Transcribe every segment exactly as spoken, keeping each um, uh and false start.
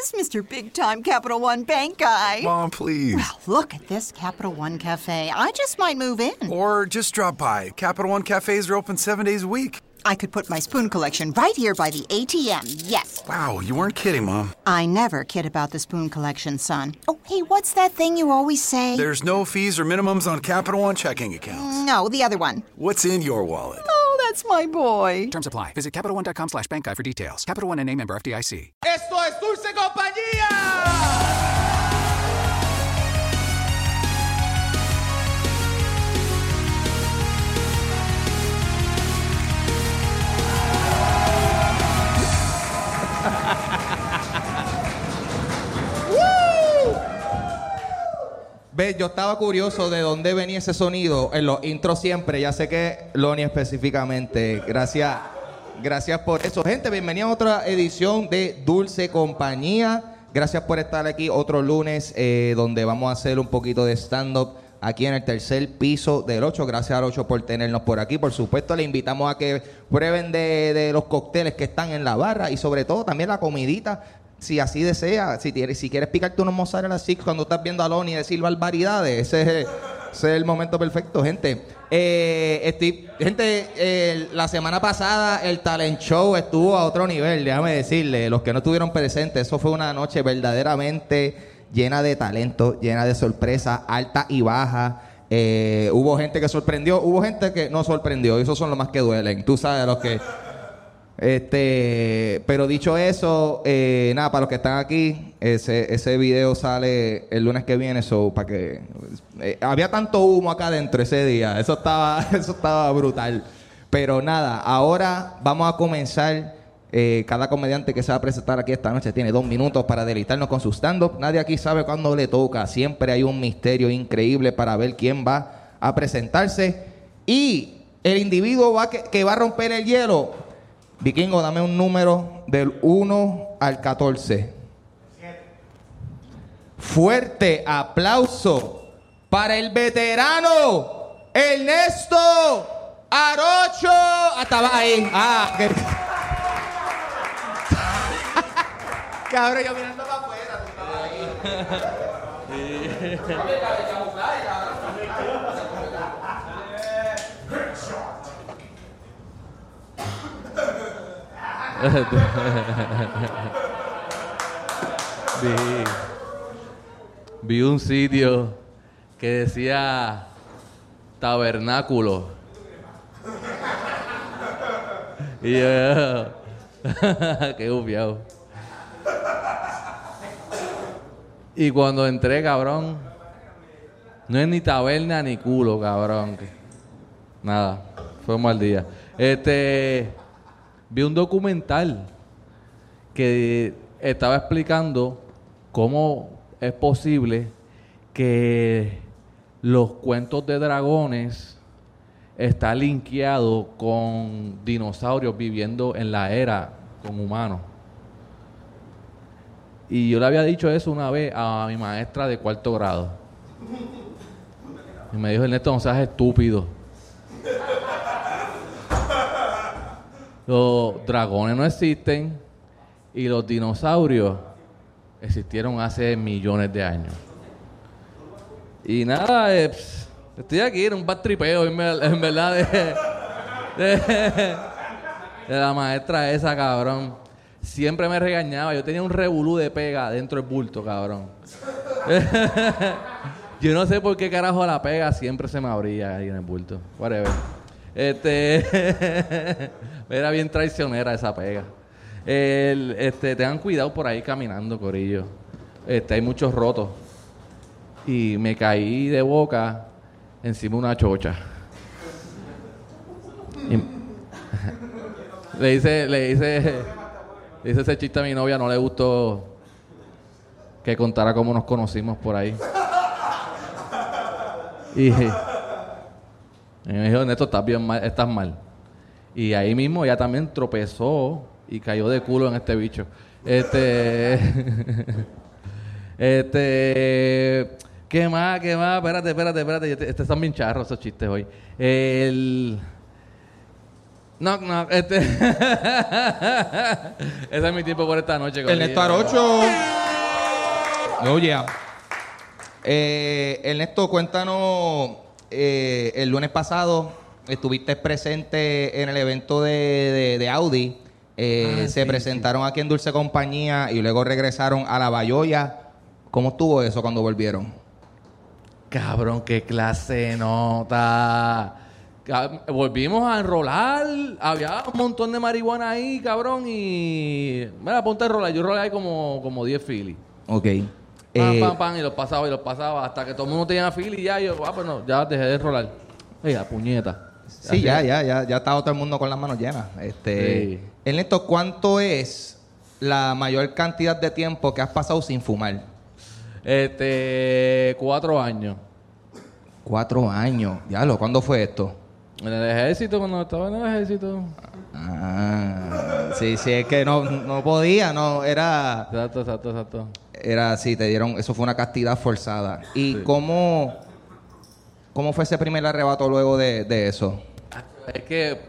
is Mister Big Time Capital One Bank guy. Mom, please. Well, look at this Capital One Cafe. I just might move in. Or just drop by. Capital One cafes are open seven days a week. I could put my spoon collection right here by the A T M, yes. Wow, you weren't kidding, Mom. I never kid about the spoon collection, son. Oh, hey, what's that thing you always say? There's no fees or minimums on Capital One checking accounts. No, the other one. What's in your wallet? Oh, that's my boy. Terms apply. Visit CapitalOne.com slash bank guide for details. Capital One N A member F D I C. ¡Esto es Dulce Compañía! Ve, yo estaba curioso de dónde venía ese sonido en los intros siempre. Ya sé que Lonnie específicamente. Gracias, gracias por eso. Gente, bienvenida a otra edición de Dulce Compañía. Gracias por estar aquí otro lunes eh, donde vamos a hacer un poquito de stand-up aquí en el tercer piso del ocho. Gracias al ocho por tenernos por aquí. Por supuesto, le invitamos a que prueben de, de los cócteles que están en la barra y sobre todo también la comidita. Si así desea, si, tienes, si quieres picarte unos mozzarella sticks cuando estás viendo a Lonnie decir barbaridades, ese es, el, ese es el momento perfecto, gente. Eh, estoy, gente, eh, la semana pasada el talent show estuvo a otro nivel, déjame decirle, los que no estuvieron presentes, eso fue una noche verdaderamente llena de talento, llena de sorpresas, alta y baja. Eh, hubo gente que sorprendió, hubo gente que no sorprendió, y esos son los más que duelen, tú sabes, los que... Este, pero dicho eso, eh, nada, para los que están aquí, ese, ese video sale el lunes que viene, so, para que eh, había tanto humo acá adentro ese día, eso estaba, eso estaba brutal. Pero nada, ahora vamos a comenzar. Eh, cada comediante que se va a presentar aquí esta noche tiene dos minutos para deleitarnos con su stand-up. Nadie aquí sabe cuándo le toca. Siempre hay un misterio increíble para ver quién va a presentarse. Y el individuo va que, que va a romper el hielo. Vikingo, dame un número del uno al catorce. Fuerte aplauso para el veterano Ernesto Arocho. Ah, estaba ahí. Ah, que... Cabrón, yo mirando para afuera, tú estabas ahí. vi, vi un sitio que decía tabernáculo y yo qué gufiado. Y cuando entré, cabrón, no es ni taberna ni culo, cabrón. Nada, fue un mal día. Este Vi un documental que estaba explicando cómo es posible que los cuentos de dragones están linkeados con dinosaurios viviendo en la era con humanos. Y yo le había dicho eso una vez a mi maestra de cuarto grado. Y me dijo, Ernesto, no seas estúpido. Los dragones no existen y los dinosaurios existieron hace millones de años. Y nada, eh, pss, estoy aquí en un bad tripeo, en, en verdad, de, de, de la maestra esa, cabrón. Siempre me regañaba. Yo tenía un revolú de pega dentro del bulto, cabrón. Yo no sé por qué carajo la pega siempre se me abría ahí en el bulto. Whatever. Este... Era bien traicionera esa pega. El, este, tengan cuidado por ahí caminando, corillo. Este, hay muchos rotos. Y me caí de boca encima de una chocha. Y, le hice, le hice, le hice ese chiste a mi novia, no le gustó que contara cómo nos conocimos por ahí. Y, y me dijo, Neto, estás bien mal, estás mal. Y ahí mismo ella también tropezó y cayó de culo en este bicho. Este... este... ¿Qué más? ¿Qué más? Espérate, espérate, espérate. Este están bien charros esos chistes hoy. El... Knock, knock. Este... Ese es mi tiempo por esta noche. Ernesto Arocho. Oh, yeah. Eh, Ernesto, cuéntanos. Eh, el lunes pasado estuviste presente en el evento de, de, de Audi. Eh, ah, se sí, presentaron sí. aquí en Dulce Compañía y luego regresaron a La Bayoya. ¿Cómo estuvo eso cuando volvieron? Cabrón, qué clase de nota. Volvimos a enrolar. Había un montón de marihuana ahí, cabrón. Y. Mira, ponte a enrolar. Yo enrolé ahí como, como diez filis. Ok. Pam, Eh, pam, pam. Y los pasaba y los pasaba. Hasta que todo el mundo tenía fili y ya. Y yo, ah, pues no, ya dejé de enrolar. Mira, puñeta. sí, Así ya, es. ya, ya, ya estaba todo el mundo con las manos llenas. Este, Sí. Ernesto, ¿cuánto es la mayor cantidad de tiempo que has pasado sin fumar? Este. Cuatro años. Cuatro años. Diablo, ¿cuándo fue esto? En el ejército, cuando estaba en el ejército. Ah, sí, sí, es que no, no podía, no, era, Exacto, exacto, exacto. era, sí, te dieron, eso fue una castidad forzada. ¿Y Sí. cómo, cómo fue ese primer arrebato luego de, de eso? Es que.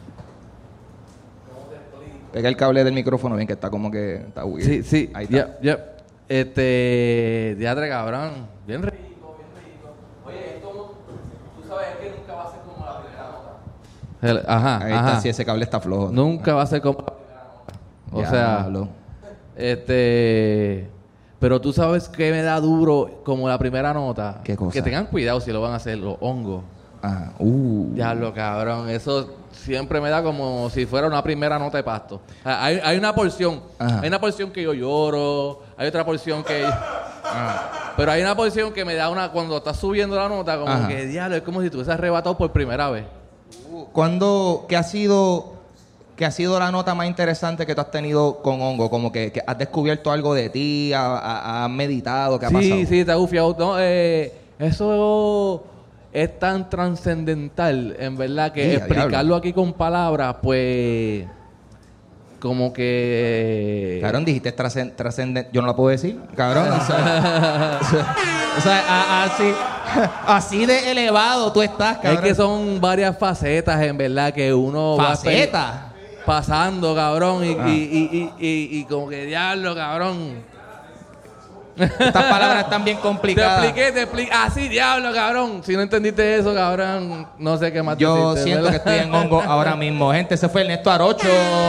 Pega el cable del micrófono bien que está como que está weird. Sí, sí. Ahí está. Ya, ya. Este. Diadre, cabrón. Bien rico, bien rico. Oye, esto. Tú sabes que nunca va a ser como la primera nota. El- ajá, Ahí ajá. está, sí, ese cable está flojo. Nunca va a ser como la primera nota. O Ya, sea. hablo. Este. Pero tú sabes que me da duro como la primera nota. ¿Qué cosa? Que tengan cuidado si lo van a hacer, los hongos. Ajá. Uh. Diablo, cabrón. Eso siempre me da como si fuera una primera nota de pasto. O sea, hay, hay una porción. Ajá. Hay una porción que yo lloro. Hay otra porción que... Ajá. Pero hay una porción que me da una... Cuando estás subiendo la nota, como Ajá. que, diablo, es como si tú hubieses arrebatado por primera vez. ¿Cuándo, qué ha sido, qué ha sido la nota más interesante que tú has tenido con hongo? Como que, que has descubierto algo de ti, ha- ha- has meditado, ¿qué ha Sí, pasado? sí, te ha gufiado. No, eh, eso es tan trascendental, en verdad, que Sí, a explicarlo diablo. aquí con palabras, pues... Como que... Cabrón, dijiste trascen- trascendente. Yo no la puedo decir, cabrón. O sea, o sea, a- así, así de elevado tú estás, cabrón. Es que son varias facetas, en verdad, que uno va ¿Facetas? pe- pasando, cabrón, y, Ah. y, y, y, y- y como que diablo, cabrón. Estas palabras están bien Te complicadas. expliqué, te expliqué. Ah, sí, diablo, cabrón. Si no entendiste eso, cabrón, no sé qué más Yo decirte, siento ¿verdad? que estoy en hongo ahora mismo. Gente, ese fue Ernesto Arocho.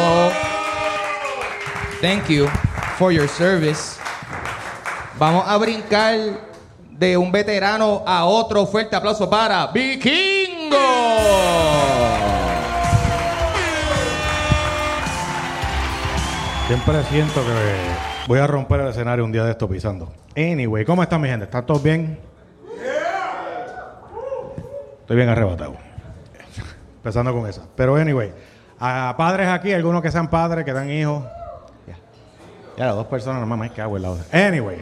Thank you for your service. Vamos a brincar de un veterano a otro. Fuerte aplauso para Vikingo. Siempre siento que voy a romper el escenario un día de esto pisando. Anyway, ¿cómo están mi gente? ¿Están todos bien? Estoy bien arrebatado. Empezando con esa. Pero anyway, a padres aquí, algunos que sean padres, que dan hijos. Ya, ya las dos personas nomás me cago en la otra. Anyway.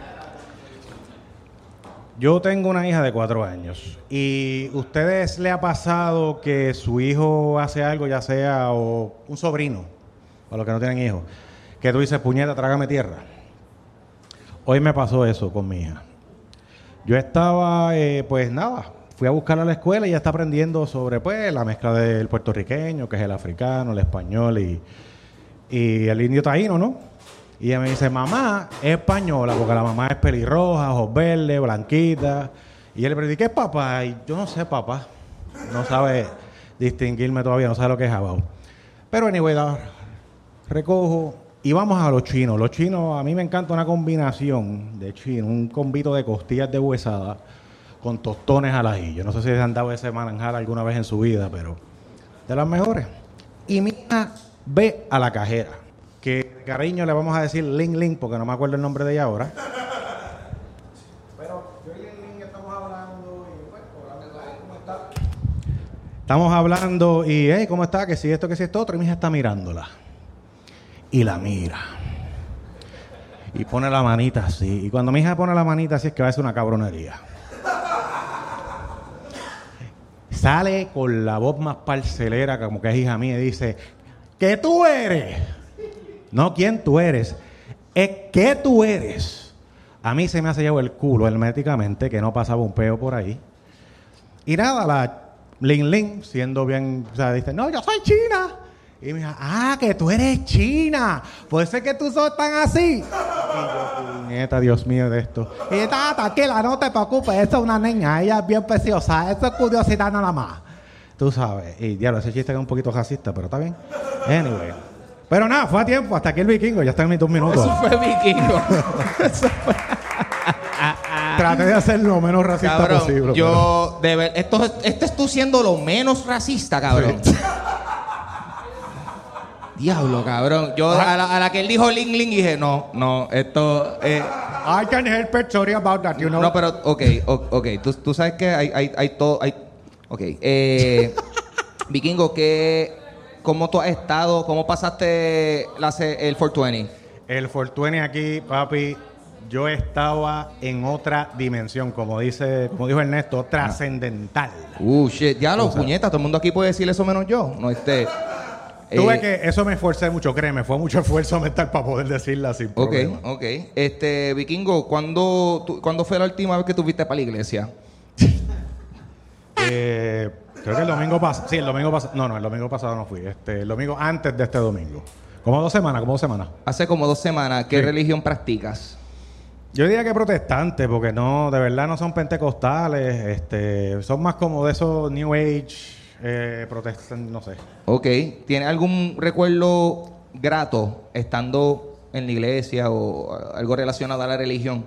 Yo tengo una hija de cuatro años. ¿Y ustedes le ha pasado que su hijo hace algo, ya sea o un sobrino, o los que no tienen hijos, que tú dices, puñeta, trágame tierra? Hoy me pasó eso con mi hija. Yo estaba, eh, pues nada, fui a buscarla a la escuela y ella está aprendiendo sobre pues la mezcla del puertorriqueño, que es el africano, el español y, y el indio taíno, ¿no? Y ella me dice, mamá es española, porque la mamá es pelirroja, ojos verdes, blanquita. Y él le pregunté, ¿qué es papá? Y yo no sé, papá. No sabe distinguirme todavía, no sabe lo que es jabao. Pero anyway, la recojo y vamos a los chinos. Los chinos, a mí me encanta una combinación de chino, un combito de costillas de huesada con tostones al ajillo. No sé si se han dado ese manjar alguna vez en su vida, pero de las mejores. Y mi hija ve a la cajera, que de cariño le vamos a decir Ling Ling, porque no me acuerdo el nombre de ella ahora. Pero yo y Ling Ling estamos hablando y pues, ¿cómo está? Estamos hablando y, hey, ¿cómo está? Que si esto, que si esto otro. Y mi hija está mirándola. Y la mira. Y pone la manita así. Y cuando mi hija pone la manita así es que va a ser una cabronería. Sale con la voz más parcelera, como que es hija mía, y dice, ¿qué tú eres? No quién tú eres, es qué tú eres. A mí se me ha sellado el culo herméticamente, que no pasaba un peo por ahí. Y nada, la Lin Lin, siendo bien, o sea, dice, no, yo soy china. Y me dijo, ah, que tú eres china. Puede ser que tú sos tan así. Y yo, nieta, Dios mío, de esto. Y está, tranquila, no te preocupes, esa es una niña, ella es bien preciosa, eso es curiosidad nada más. Tú sabes. Y diablo, ese chiste es un poquito racista, pero está bien. Anyway. Pero nada, fue a tiempo, hasta aquí el vikingo, ya está en mis dos minutos. Eso fue vikingo. Eso fue... Traté de hacer lo menos racista cabrón, posible. Yo, pero... de ver, esto, este es tú siendo lo menos racista, cabrón. Sí. Diablo, cabrón. Yo a la, a la que él dijo Ling Ling dije, no, no, esto... Eh, I can help a story about that, you know. No, pero, ok, ok, tú, tú sabes que hay, hay, hay todo, hay... Ok, eh... Vikingo, ¿qué, ¿cómo tú has estado? ¿Cómo pasaste la, el cuatrocientos veinte? El cuatrocientos veinte aquí, papi, yo estaba en otra dimensión, como dice, como dijo Ernesto, trascendental. Uh, shit, ya lo puñetas, todo el mundo aquí puede decir eso menos yo, no este... Tuve eh, que, eso me esforcé mucho, créeme, fue mucho esfuerzo mental para poder decirla sin problema. Ok, ok. Este, Vikingo, ¿cuándo, tú, ¿cuándo fue la última vez que tú fuiste para la iglesia? eh, creo que el domingo pasado, sí, el domingo pasado, no, no, el domingo pasado no fui, este, el domingo antes de este domingo. Como dos semanas, como dos semanas. Hace como dos semanas, ¿qué sí. religión practicas? Yo diría que protestantes, porque no, de verdad no son pentecostales, este, son más como de esos New Age... Eh, protestan, no sé. Ok. ¿Tiene algún recuerdo grato estando en la iglesia o algo relacionado a la religión?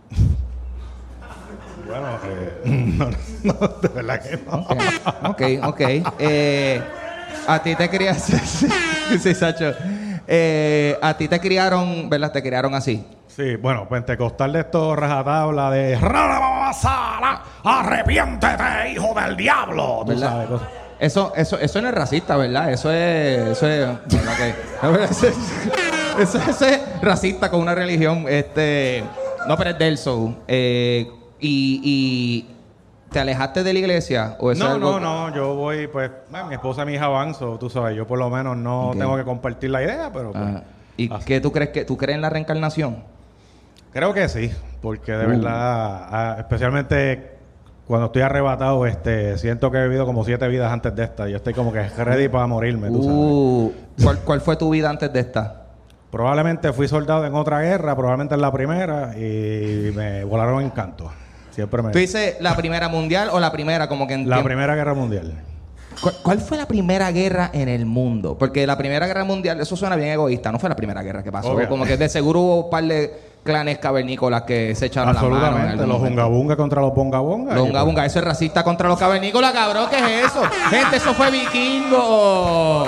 Bueno, eh, no, no, de verdad que no. Ok, ok. okay. Eh, a ti te criaron... sí, Sacho. Eh, a ti te criaron, ¿verdad? Te criaron así. Sí, bueno, pentecostal de esto, rajatabla de... ¡Arrepiéntete, hijo del diablo! Tú sabes, cosas. Eso, eso, eso no es racista, ¿verdad? Eso es... Eso es... Okay. Eso, eso, eso es racista con una religión. Este... No, pero es del soul. Eh, y, y... ¿Te alejaste de la iglesia? ¿O eso no, es algo... no, no. Yo voy, pues... Bueno, mi esposa y mi hija avanzo, tú sabes. Yo por lo menos no okay. tengo que compartir la idea, pero... Pues, ah, ¿y así. qué tú crees que... ¿Tú crees en la reencarnación? Creo que sí. Porque de uh. verdad... Ah, especialmente... Cuando estoy arrebatado, este, siento que he vivido como siete vidas antes de esta. Yo estoy como que ready para morirme, tú uh, sabes. ¿Cuál, ¿Cuál fue tu vida antes de esta? Probablemente fui soldado en otra guerra, probablemente en la primera, y me volaron en canto. Siempre me... ¿Tú dices la primera mundial o la primera como que en La tiempo? primera guerra mundial. ¿Cuál, ¿Cuál fue la primera guerra en el mundo? Porque la primera guerra mundial, eso suena bien egoísta, no fue la primera guerra que pasó. Obvio. Como que de seguro hubo un par de... clanes cavernícolas que se echaron la mano. Absolutamente. Los Ungabunga contra los Bongabonga. Los Ungabunga, pues... eso es racista contra los cavernícolas, cabrón. ¿Qué es eso? Gente, eso fue vikingo.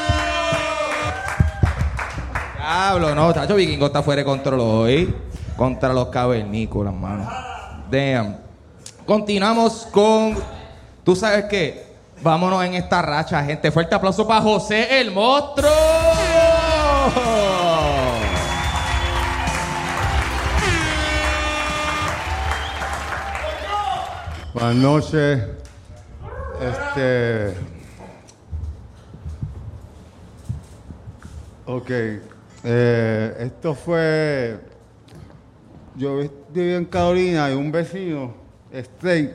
Diablo, no, tacho, vikingo está fuera de control hoy. Contra los cavernícolas, mano. Damn. Continuamos con... ¿Tú sabes qué? Vámonos en esta racha, gente. Fuerte aplauso para José el Monstruo. Buenas noches. Este. Ok. Eh, esto fue. Yo viví en Carolina y un vecino, Stray.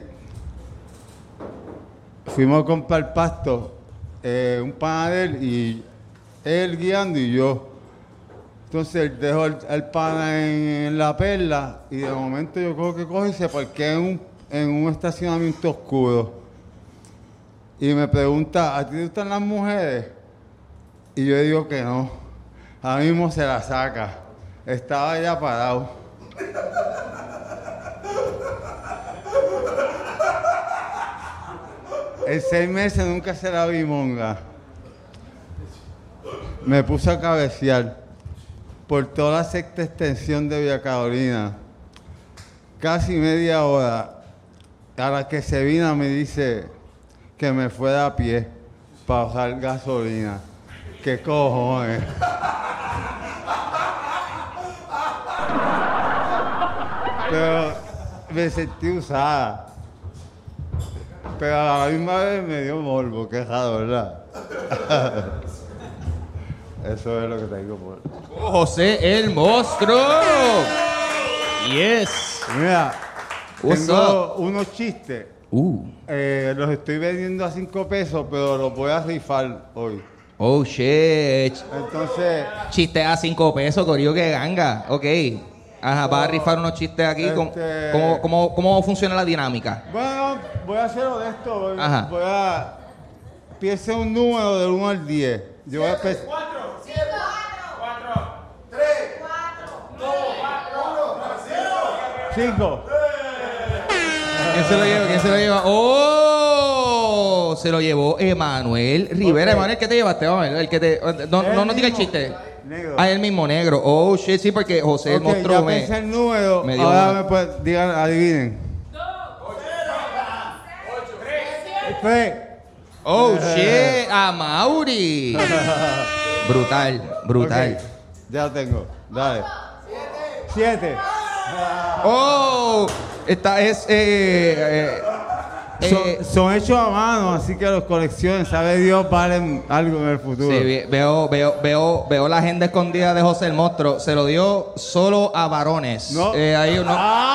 Fuimos a comprar pasto, eh, un panadero y él guiando y yo. Entonces él dejó el, el pana en, en la perla y de momento yo creo que coge y se parquea en un en un estacionamiento oscuro y me pregunta, ¿a ti te gustan las mujeres? Y yo digo que no. Ahora mismo se la saca. Estaba ya parado. En seis meses nunca se la vi monga. Me puse a cabecear por toda la sexta extensión de Villa Carolina. Casi media hora. A la que se vino me dice que me fuera a pie para bajar gasolina. ¿Qué cojones? Pero me sentí usada. Pero a la misma vez me dio morbo, qué raro, ¿verdad? Eso es lo que tengo por... José el Monstruo. Yes. Mira, What's tengo up? unos chistes Uh. Eh, los estoy vendiendo a cinco pesos, pero los voy a rifar hoy. Oh, shit. Entonces, Chistes a cinco pesos, corillo, que ganga. Ok. Ajá, vas a rifar unos chistes aquí. ¿Cómo, Este- cómo, cómo, cómo funciona la dinámica? bueno, voy a hacerlo de esto. Voy, Ajá. voy a... Piense un número del uno al diez. Yo voy a empezar... cinco. ¿Quién se lo lleva? ¿Quién se lo lleva? ¡Oh! Se lo llevó Emanuel Rivera. Ok. Emanuel, ¿qué te llevaste? Vamos a ver, el que te... No, no, no diga el mismo. chiste. Negro. Ah, el mismo negro. Oh, shit, sí, porque José Ok, mostró... ya me- pensé el número. me dio Ahora una- me pueden... Digan, adivinen. Tres. Oh, shit, a Mauri. Brutal, brutal. Ok, ya lo tengo. Dale. Siete. Oh, esta es... Eh, eh, eh, Son, son hechos a mano, así que los colecciones, sabe Dios, valen algo en el futuro. sí, ve- veo, veo, veo, veo la agenda escondida de José el Monstruo. Se lo dio solo a varones. No. Eh, ahí uno... ¡Ah!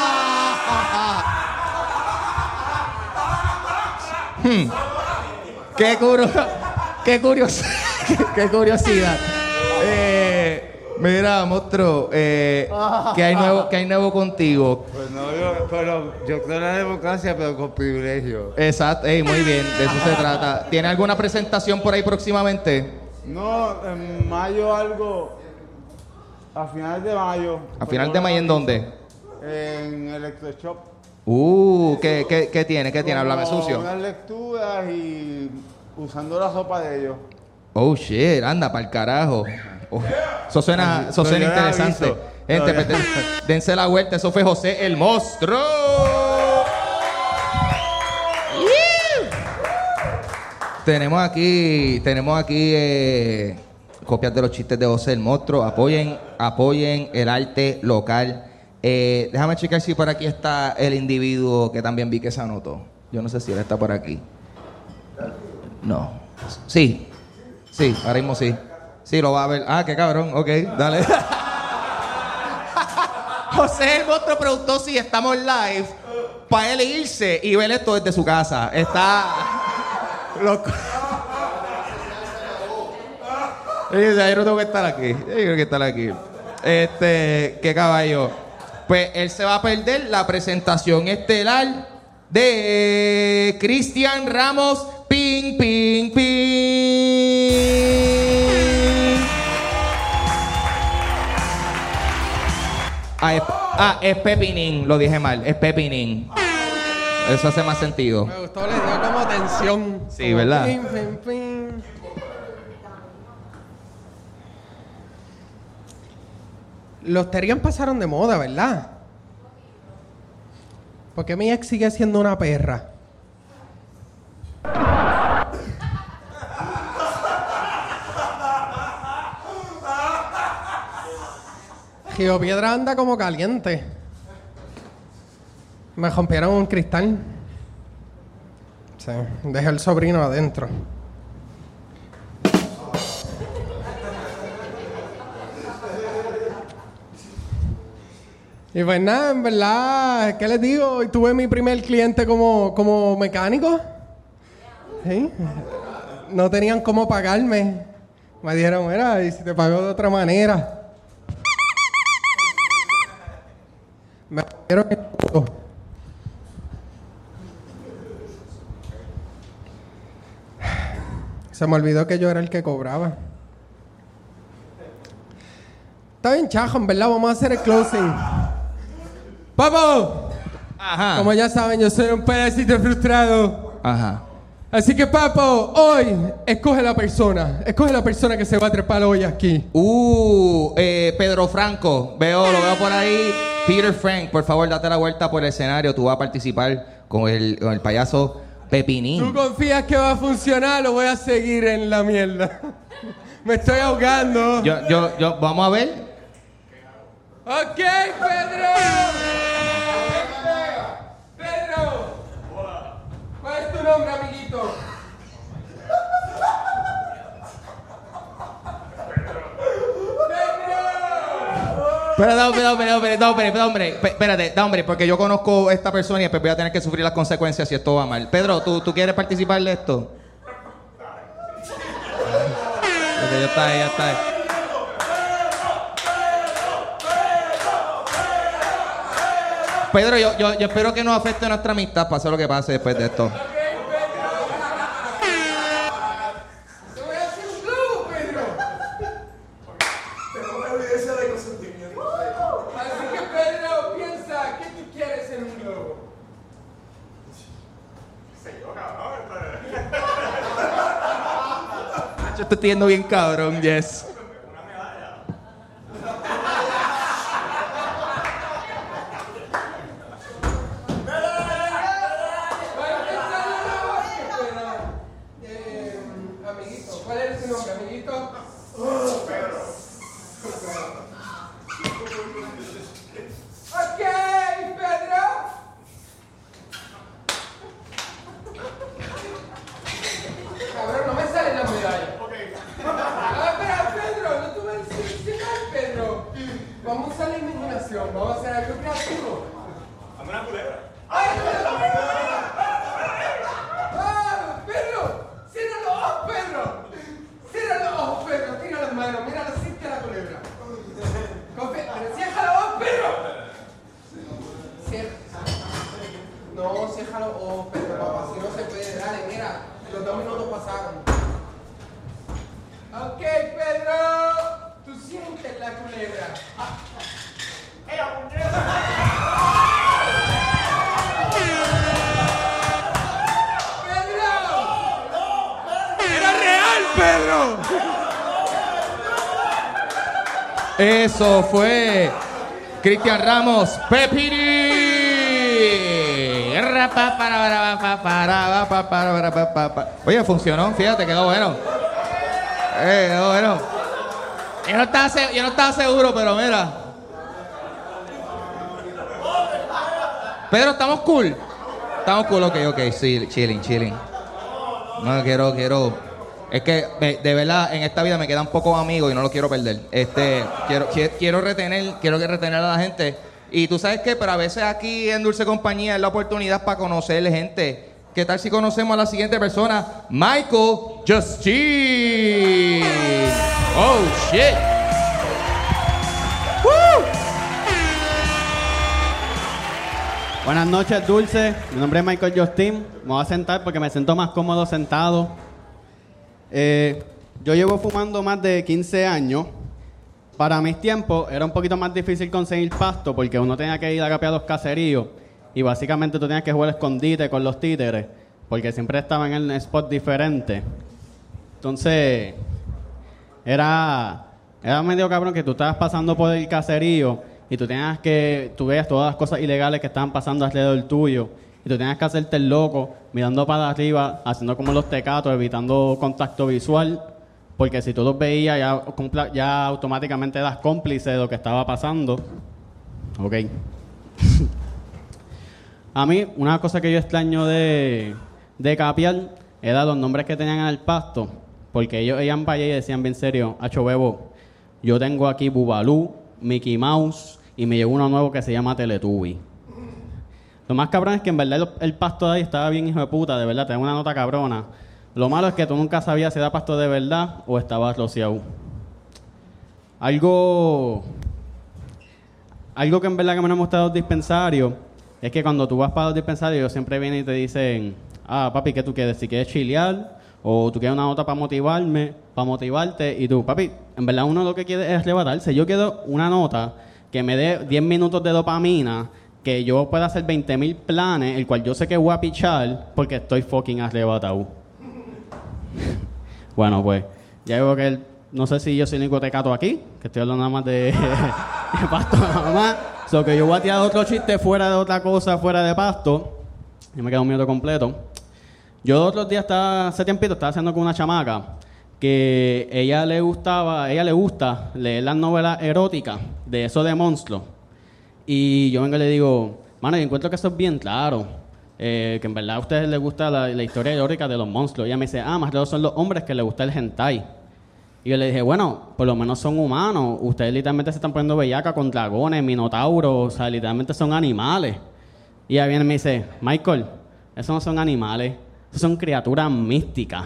Qué, curo- qué, curioso- qué curiosidad. Eh, mira, monstruo, eh, ¿qué hay nuevo, qué hay nuevo contigo? Pues no, yo, pero yo creo en la democracia, pero con privilegio. Exacto, ey, muy bien, de eso se trata. ¿Tiene alguna presentación por ahí próximamente? No, en mayo algo, a finales de mayo. ¿A final de mayo en dónde? En Electroshop. Uh, ¿qué, qué, qué tiene? ¿Qué tiene? Háblame Como sucio. Unas lecturas y usando la ropa de ellos. Oh, shit, anda, para el carajo. Oh, eso suena, eso Pero suena yo les interesante. aviso. Gente, No, ya. pues, den- dense la vuelta, eso fue José el Monstruo. Tenemos aquí, tenemos aquí eh, copias de los chistes de José el Monstruo. Apoyen, apoyen el arte local. Eh, déjame checar si por aquí está el individuo que también vi que se anotó. Yo no sé si él está por aquí. No. Sí. Sí, ahora mismo sí. Sí, lo va a ver. Ah, qué cabrón. Ok, dale. José el Monstruo preguntó si estamos live para él irse y ver esto desde su casa. Está loco. Él dice, yo no tengo que estar aquí. Yo tengo que estar aquí. Este, qué caballo. Pues él se va a perder la presentación estelar de Cristian Ramos. Ping, ping, ping. Ah, es, ah, es Pepinín. Lo dije mal. Es Pepinín. Eso hace más sentido. Me gustó, le dio como tensión. Sí, Como ¿verdad? pin, pin, pin. Los Terian pasaron de moda, ¿verdad? Porque mi ex sigue siendo una perra. Río Piedra anda como caliente. Me rompieron un cristal. Sí, dejé el sobrino adentro. Y pues nada, en verdad, ¿qué les digo? Tuve mi primer cliente como, como mecánico. ¿Sí? No tenían cómo pagarme. Me dijeron, mira, ¿y si te pago de otra manera? Me dieron el culo. Se me olvidó que yo era el que cobraba. Está bien chajo, en verdad, vamos a hacer el closing. ¡Papo! Ajá. Como ya saben, yo soy un pedacito frustrado. Ajá. Así que, Papo, hoy escoge la persona. Escoge la persona que se va a trepar hoy aquí. Uh, eh, Pedro Franco. Veo, lo veo por ahí. Peter Frank, por favor, date la vuelta por el escenario. Tú vas a participar con el, con el payaso Pepinín. ¿Tú confías que va a funcionar o voy a seguir en la mierda? Me estoy ahogando. Yo, yo, yo, vamos a ver. Ok, Pedro. Pedro. ¿Cuál es tu nombre, amiguito? Pedro. Pero da hombre, da hombre, da hombre, da hombre, da hombre. P- Espérate, da hombre, porque yo conozco a esta persona y después voy a tener que sufrir las consecuencias si esto va mal. Pedro, ¿tú, tú quieres participar de esto? Porque ya está ahí, ya está ahí. Pedro, yo, yo, yo espero que no afecte nuestra amistad, pase lo que pase después de esto. Yo te estoy yendo bien cabrón, yes. Amiguito, ¿cuál es su nombre, amiguito? Pedro. Ok, Pedro. Cabrón, no me salen las medallas. Ah, espera, Pedro, no tú me dices Pedro. Vamos a usar la imaginación, vamos a hacer algo creativo. Hazme una culebra. ¡Ay, no, no, no! ¡Ah, Pedro! ¡Cierra los ojos, Pedro! ¡Cierra los ojos, Pedro! Tira las manos, mira la cinta de la culebra. Confe- pero cierra los ojos, Pedro. Cierra. No, cierra los ojos, Pedro, papá, si no se puede. Dale, mira, los dos minutos pasaron. Ok, Pedro, tú sientes la culebra. Ah. ¡Pedro! Eso fue Cristian Ramos, Pepiri. Oye, funcionó, fíjate, quedó bueno. Eh, quedó bueno. Yo no estaba, se- yo no estaba seguro, pero mira. Pedro, ¿estamos cool? Estamos cool, ok, ok, sí, chilling, chilling. No, quiero, quiero... Es que, de, de verdad, en esta vida me quedan pocos amigos y no los quiero perder. Este, quiero, quiero, quiero retener, quiero que retener a la gente. Y tú sabes qué, pero a veces aquí en Dulce Compañía es la oportunidad para conocerle gente. ¿Qué tal si conocemos a la siguiente persona? Michael Justin. Oh, shit. Woo. Buenas noches, Dulce. Mi nombre es Michael Justin. Me voy a sentar porque me siento más cómodo sentado. Eh, yo llevo fumando más de quince años. Para mis tiempos era un poquito más difícil conseguir pasto porque uno tenía que ir a capear los caseríos y básicamente tú tenías que jugar escondite con los títeres porque siempre estaban en un spot diferente. Entonces, era, era medio cabrón que tú estabas pasando por el caserío y tú tenías que, tú veías todas las cosas ilegales que estaban pasando alrededor tuyo. Y tú tenías que hacerte el loco, mirando para arriba, haciendo como los tecatos, evitando contacto visual, porque si tú los veías, ya, compla- ya automáticamente eras cómplice de lo que estaba pasando. Ok. A mí, una cosa que yo extraño de, de capiar era los nombres que tenían en el pasto, porque ellos iban para allá y decían bien serio, Acho Bebo, yo tengo aquí Bubalú, Mickey Mouse, y me llegó uno nuevo que se llama Teletubby. Lo más cabrón es que en verdad el, el pasto de ahí estaba bien hijo de puta, de verdad, tenía una nota cabrona. Lo malo es que tú nunca sabías si era pasto de verdad o estaba rociado. Algo... Algo que en verdad que me han mostrado los dispensarios es que cuando tú vas para los dispensarios ellos siempre vienen y te dicen, ah, papi, ¿qué tú quieres? Si quieres chilear o tú quieres una nota para motivarme, para motivarte, y tú, papi, en verdad uno lo que quiere es arrebatarse. Yo quiero una nota que me dé diez minutos de dopamina, que yo pueda hacer veinte mil planes, el cual yo sé que voy a pichar porque estoy fucking arrebatado. Bueno, pues, ya veo que el, no sé si yo soy el único tecato aquí, que estoy hablando nada más de, de pasto nada más. So que yo voy a tirar otro chiste fuera de otra cosa, fuera de pasto. Y me queda un minuto completo. Yo otros días estaba, hace tiempito, estaba haciendo con una chamaca que ella le gustaba, ella le gusta leer las novelas eróticas de eso de monstruos. Y yo vengo y le digo, mano, yo encuentro que eso es bien claro. Eh, que en verdad a ustedes les gusta la, la historia erótica de los monstruos. Y ella me dice, ah, más claro son los hombres que les gusta el hentai. Y yo le dije, bueno, por lo menos son humanos. Ustedes literalmente se están poniendo bellaca con dragones, minotauros, o sea, literalmente son animales. Y ella viene y me dice, Michael, esos no son animales, esos son criaturas místicas.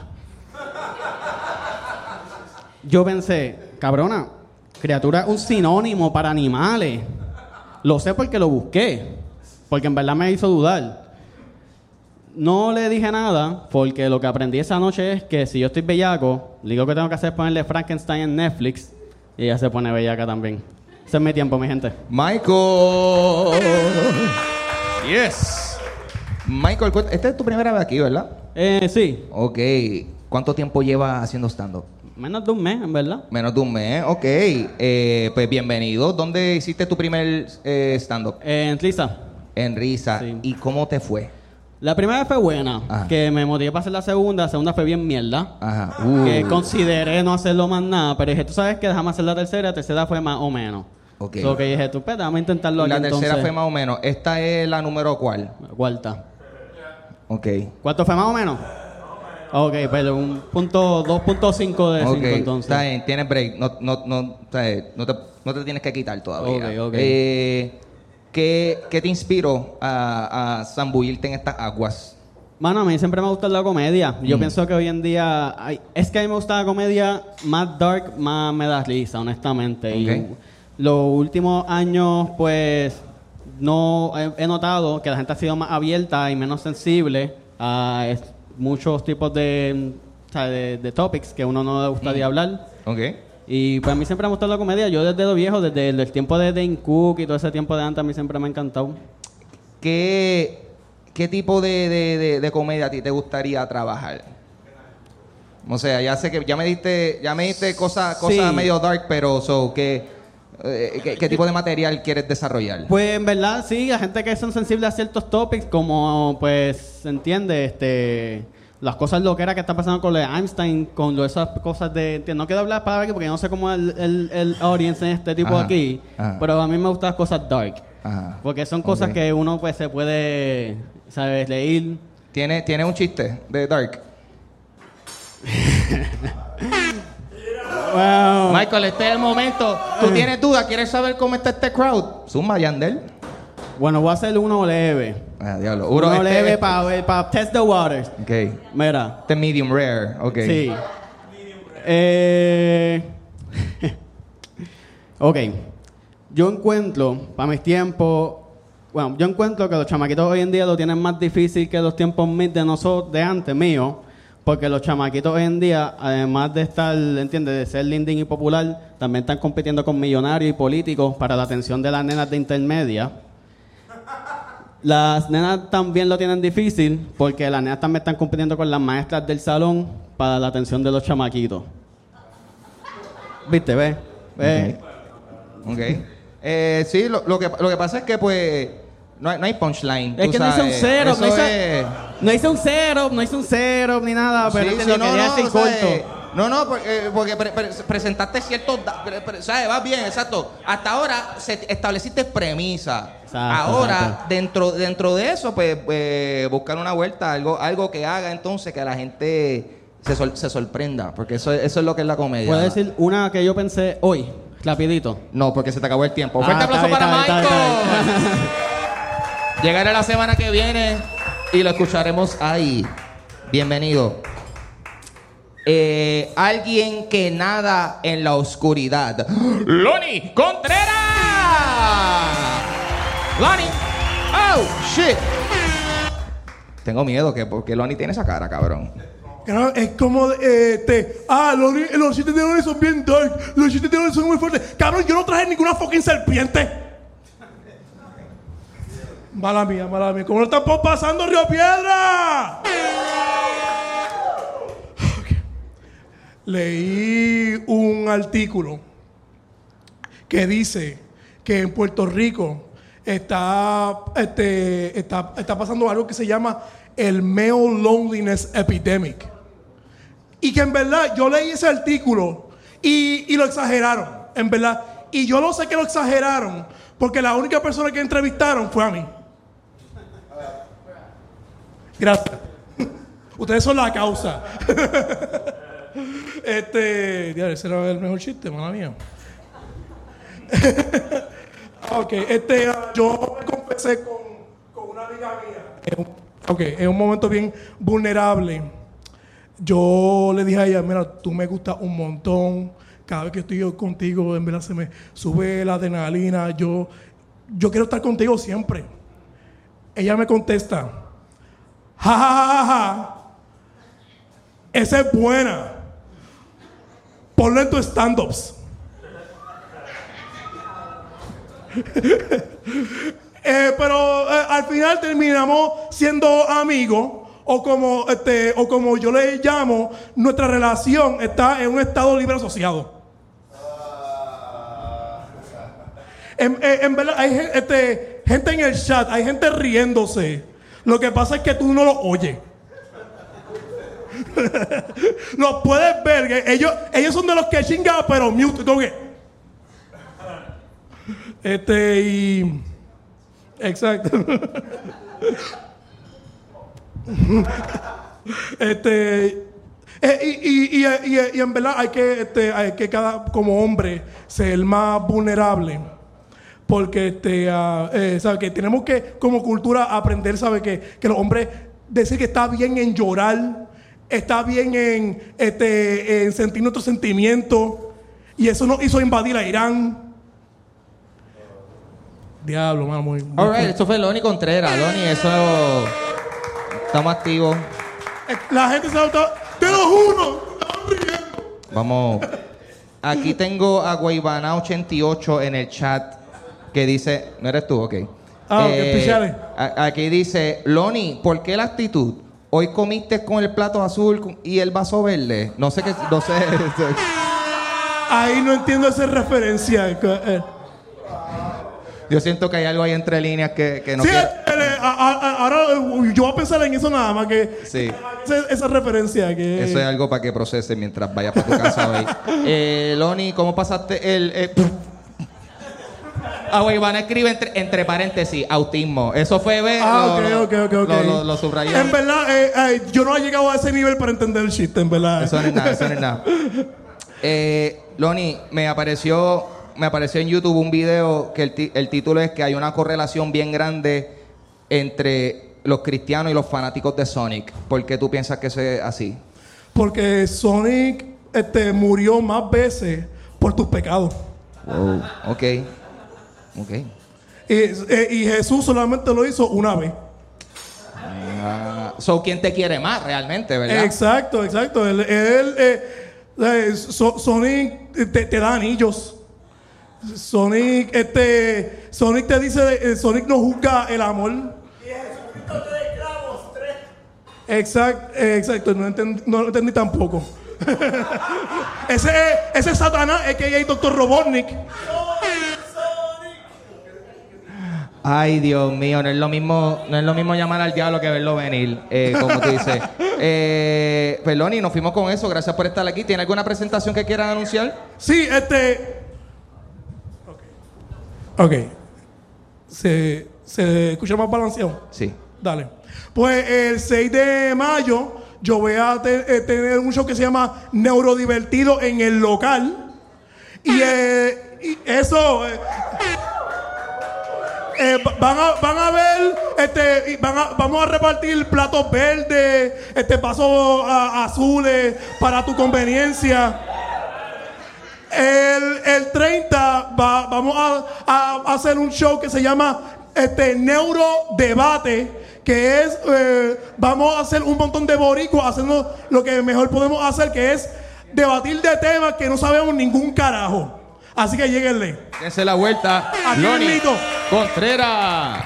Yo pensé, cabrona, criatura es un sinónimo para animales. Lo sé porque lo busqué, porque en verdad me hizo dudar. No le dije nada, porque lo que aprendí esa noche es que si yo estoy bellaco, lo único que tengo que hacer es ponerle Frankenstein en Netflix y ella se pone bellaca también. Ese es mi tiempo, mi gente. Michael. Yes. Michael, esta es tu primera vez aquí, ¿verdad? Eh, sí. Ok. ¿Cuánto tiempo llevas haciendo stand-up? Menos de un mes, en verdad. Menos de un mes, ok. Eh, pues bienvenido. ¿Dónde hiciste tu primer eh, stand-up? Eh, en Risa. En Risa. Sí. ¿Y cómo te fue? La primera vez fue buena, Ajá. que me motivé para hacer la segunda. La segunda fue bien mierda. Ajá. Uh. Que consideré no hacerlo más nada, pero dije, tú sabes que déjame hacer la tercera. La tercera fue más o menos. Ok. So que dije, tú, pues, déjame intentarlo aquí La tercera entonces. fue más o menos. ¿Esta es la número cuál? Cuarta. Ok. ¿Cuánto fue más o menos? Ok, pero un punto, dos punto cinco de cinco Ok, entonces. está bien, tienes break. No, no, no, está bien, no, te, no te tienes que quitar todavía. Ok, ok. Eh, ¿qué, ¿Qué te inspiró a, a zambullirte en estas aguas? Mano, a mí siempre me ha gustado la comedia. Yo Mm. pienso que hoy en día... ay, es que a mí me gusta la comedia más dark, más me da risa, honestamente. Ok. Y los últimos años, pues, no he, he notado que la gente ha sido más abierta y menos sensible a es- muchos tipos de, o sea, de, de topics que a uno no le gustaría Mm. hablar. Ok. Y pues a mí siempre me ha gustado la comedia. Yo desde lo viejo, desde el, el tiempo de Dane Cook y todo ese tiempo de antes, a mí siempre me ha encantado. ¿Qué, qué tipo de, de, de, de comedia a ti te gustaría trabajar? O sea, ya sé que ya me diste, ya me diste cosas cosas Sí. medio dark, pero so, ¿qué, eh, qué, qué tipo de material quieres desarrollar? Pues en verdad, sí, la gente que son sensibles a ciertos topics, como pues se entiende, este, las cosas loqueras que están pasando con lo de Einstein, con lo- esas cosas de, que no quiero hablar para aquí porque no sé cómo es el, el, el audience en este tipo Ajá, aquí, ajá. pero a mí me gustan las cosas dark, Ajá. porque son cosas Ok. que uno pues se puede, ¿sabes? Leer. ¿Tiene, ¿Tiene un chiste de dark? Wow. Michael, este es el momento. ¿Tú tienes duda? ¿Quieres saber cómo está este crowd? Zumba, Yandel. Bueno, voy a hacer uno leve. Ah, diablo. Uno Uro, este- leve este- para ver, para test the waters. Ok. Mira. Este medium rare. Ok. Sí. Eh... ok. Yo encuentro, para mis tiempos, bueno, yo encuentro que los chamaquitos hoy en día lo tienen más difícil que los tiempos míos de nosotros, de antes, mío, porque los chamaquitos hoy en día, además de estar, ¿entiendes?, de ser linding y popular, también están compitiendo con millonarios y políticos para la atención de las nenas de intermedia. Las nenas también lo tienen difícil porque las nenas también están compitiendo con las maestras del salón para la atención de los chamaquitos. ¿Viste? ¿Ves? ¿Ves? Ok. Eh, sí, lo, lo, que, lo que pasa es que, pues, no hay, no hay punchline. Es tú que no hice un sabes. cero, Eso no hice, es- no hice un cero, no hice un cero ni nada, pero Sí, es que sí, lo no, quería no, decir o sea, corto. eh, No, no, porque, porque pre- pre- presentaste ciertos... da- pre- pre- ¿Sabes? Vas bien, exacto. Hasta ahora se, estableciste premisa. Exacto, ahora, exacto. dentro dentro de eso, pues, eh, buscar una vuelta, algo algo que haga entonces que la gente se, sor- se sorprenda. Porque eso, eso es lo que es la comedia. ¿Puedo decir una que yo pensé hoy, rapidito? No, porque se te acabó el tiempo. Fuerte Ah, aplauso está para bien, está Michael. bien, está bien. Llegará la semana que viene y lo escucharemos ahí. Bienvenido. Eh, alguien que nada en la oscuridad. ¡Loni Contreras! ¡Loni! ¡Oh, shit! Tengo miedo que porque Loni tiene esa cara, cabrón. Claro, es como, eh, este, ah, los, los chistes de Loni son bien dark, los chistes de Loni son muy fuertes. Cabrón, yo no traje ninguna fucking serpiente. Mala mía, mala mía. ¿Cómo lo están pasando, Río Piedra? Ok. Leí un artículo que dice que en Puerto Rico está, este, está, está pasando algo que se llama el male loneliness epidemic. Y que en verdad yo leí ese artículo y, y lo exageraron, en verdad. Y yo no sé que lo exageraron porque la única persona que entrevistaron fue a mí. Gracias. Ustedes son la causa. Este, ya, ese era el mejor chiste, mala mía. Ok, este, uh, yo me confesé con, con una amiga mía. En un, ok, en un momento bien vulnerable. Yo le dije a ella, mira, tú me gustas un montón. Cada vez que estoy yo contigo, en verdad se me sube la adrenalina. Yo, yo quiero estar contigo siempre. Ella me contesta, ja, ja, ja, ja, ja. Esa es buena. Ponlo en tus stand-ups. eh, pero eh, al final terminamos siendo amigos. O como, este, o como yo le llamo, nuestra relación está en un estado libre asociado. En, en, en verdad, hay este, gente en el chat, hay gente riéndose. Lo que pasa es que tú no lo oyes. Los puedes ver, que ellos, ellos son de los que chingan, pero mute, ¿cómo que? Este, y. Exacto. este. Eh, y, y, y, y, y en verdad hay que, este, hay que cada, como hombre, ser el más vulnerable. Porque este, uh, eh, ¿sabe? Que tenemos que, como cultura, aprender, ¿sabe? Que, que los hombres decir que está bien en llorar, está bien en, este, en sentir nuestros sentimientos. Y eso nos hizo invadir a Irán. Diablo, mano, muy. muy Alright, eso fue Lonnie Contreras. Lonnie, eso. Estamos activos. La gente se está. ¡Te lo juro! ¡Estamos riendo! Vamos. Aquí tengo a Guaybana ochenta y ocho en el chat que dice. ¿No eres tú? Ok. Ah, eh, ok, especiales. Aquí dice: Lonnie, ¿por qué la actitud? Hoy comiste con el plato azul y el vaso verde. No sé qué. No sé. Ahí no entiendo esa referencia. Yo siento que hay algo ahí entre líneas que, que no sí, quiero. Eh, a, a, ahora yo voy a pensar en eso nada más que sí. esa, esa referencia que eso es algo para que procese mientras vayas para tu casa hoy. eh, Lonnie, ¿cómo pasaste el eh, ah, güey, van a escribir entre, entre paréntesis autismo? Eso fue ver. Ah, lo, ok, ok, ok, ok. Lo, lo, lo subrayé. En verdad, eh, eh, yo no he llegado a ese nivel para entender el chiste, en verdad. Eso no es nada, eso no es nada. Eh, Lonnie, me apareció me apareció en YouTube un video que el, ti- el título es que hay una correlación bien grande entre los cristianos y los fanáticos de Sonic. ¿Por qué tú piensas que eso es así? Porque Sonic este, murió más veces por tus pecados. Wow. Ok. Ok. Y, eh, y Jesús solamente lo hizo una vez. Uh, so, ¿quién te quiere más realmente, verdad? Exacto, exacto. Él, él, eh, eh, so, Sonic te, te da anillos. Sonic, este, Sonic te dice, eh, Sonic no juzga el amor. Y Jesucristo te da clavos, tres. Exacto, eh, exacto, no entendí, no entendí tampoco. ese, ese es Satanás, es que hay doctor Robotnik. Ay, Dios mío, no es lo mismo, no es lo mismo llamar al diablo que verlo venir, eh, como tú dices. eh, pues Lonnie, nos fuimos con eso. Gracias por estar aquí. ¿Tiene alguna presentación que quieran anunciar? Sí, este. Ok. Ok. ¿Se, se escucha más balanceado? Sí. Dale. Pues el seis de mayo yo voy a te, eh, tener un show que se llama Neurodivertido en el local. Y, eh, y eso. Eh, Eh, van a van a ver este van a, vamos a repartir platos verdes, este vasos a, azules para tu conveniencia. El, el treinta va, vamos a, a hacer un show que se llama este Neurodebate, que es eh, vamos a hacer un montón de boricuas haciendo lo que mejor podemos hacer, que es debatir de temas que no sabemos ningún carajo. Así que lléguenle. Dense la vuelta. Aquí Lonnie invito. Contreras.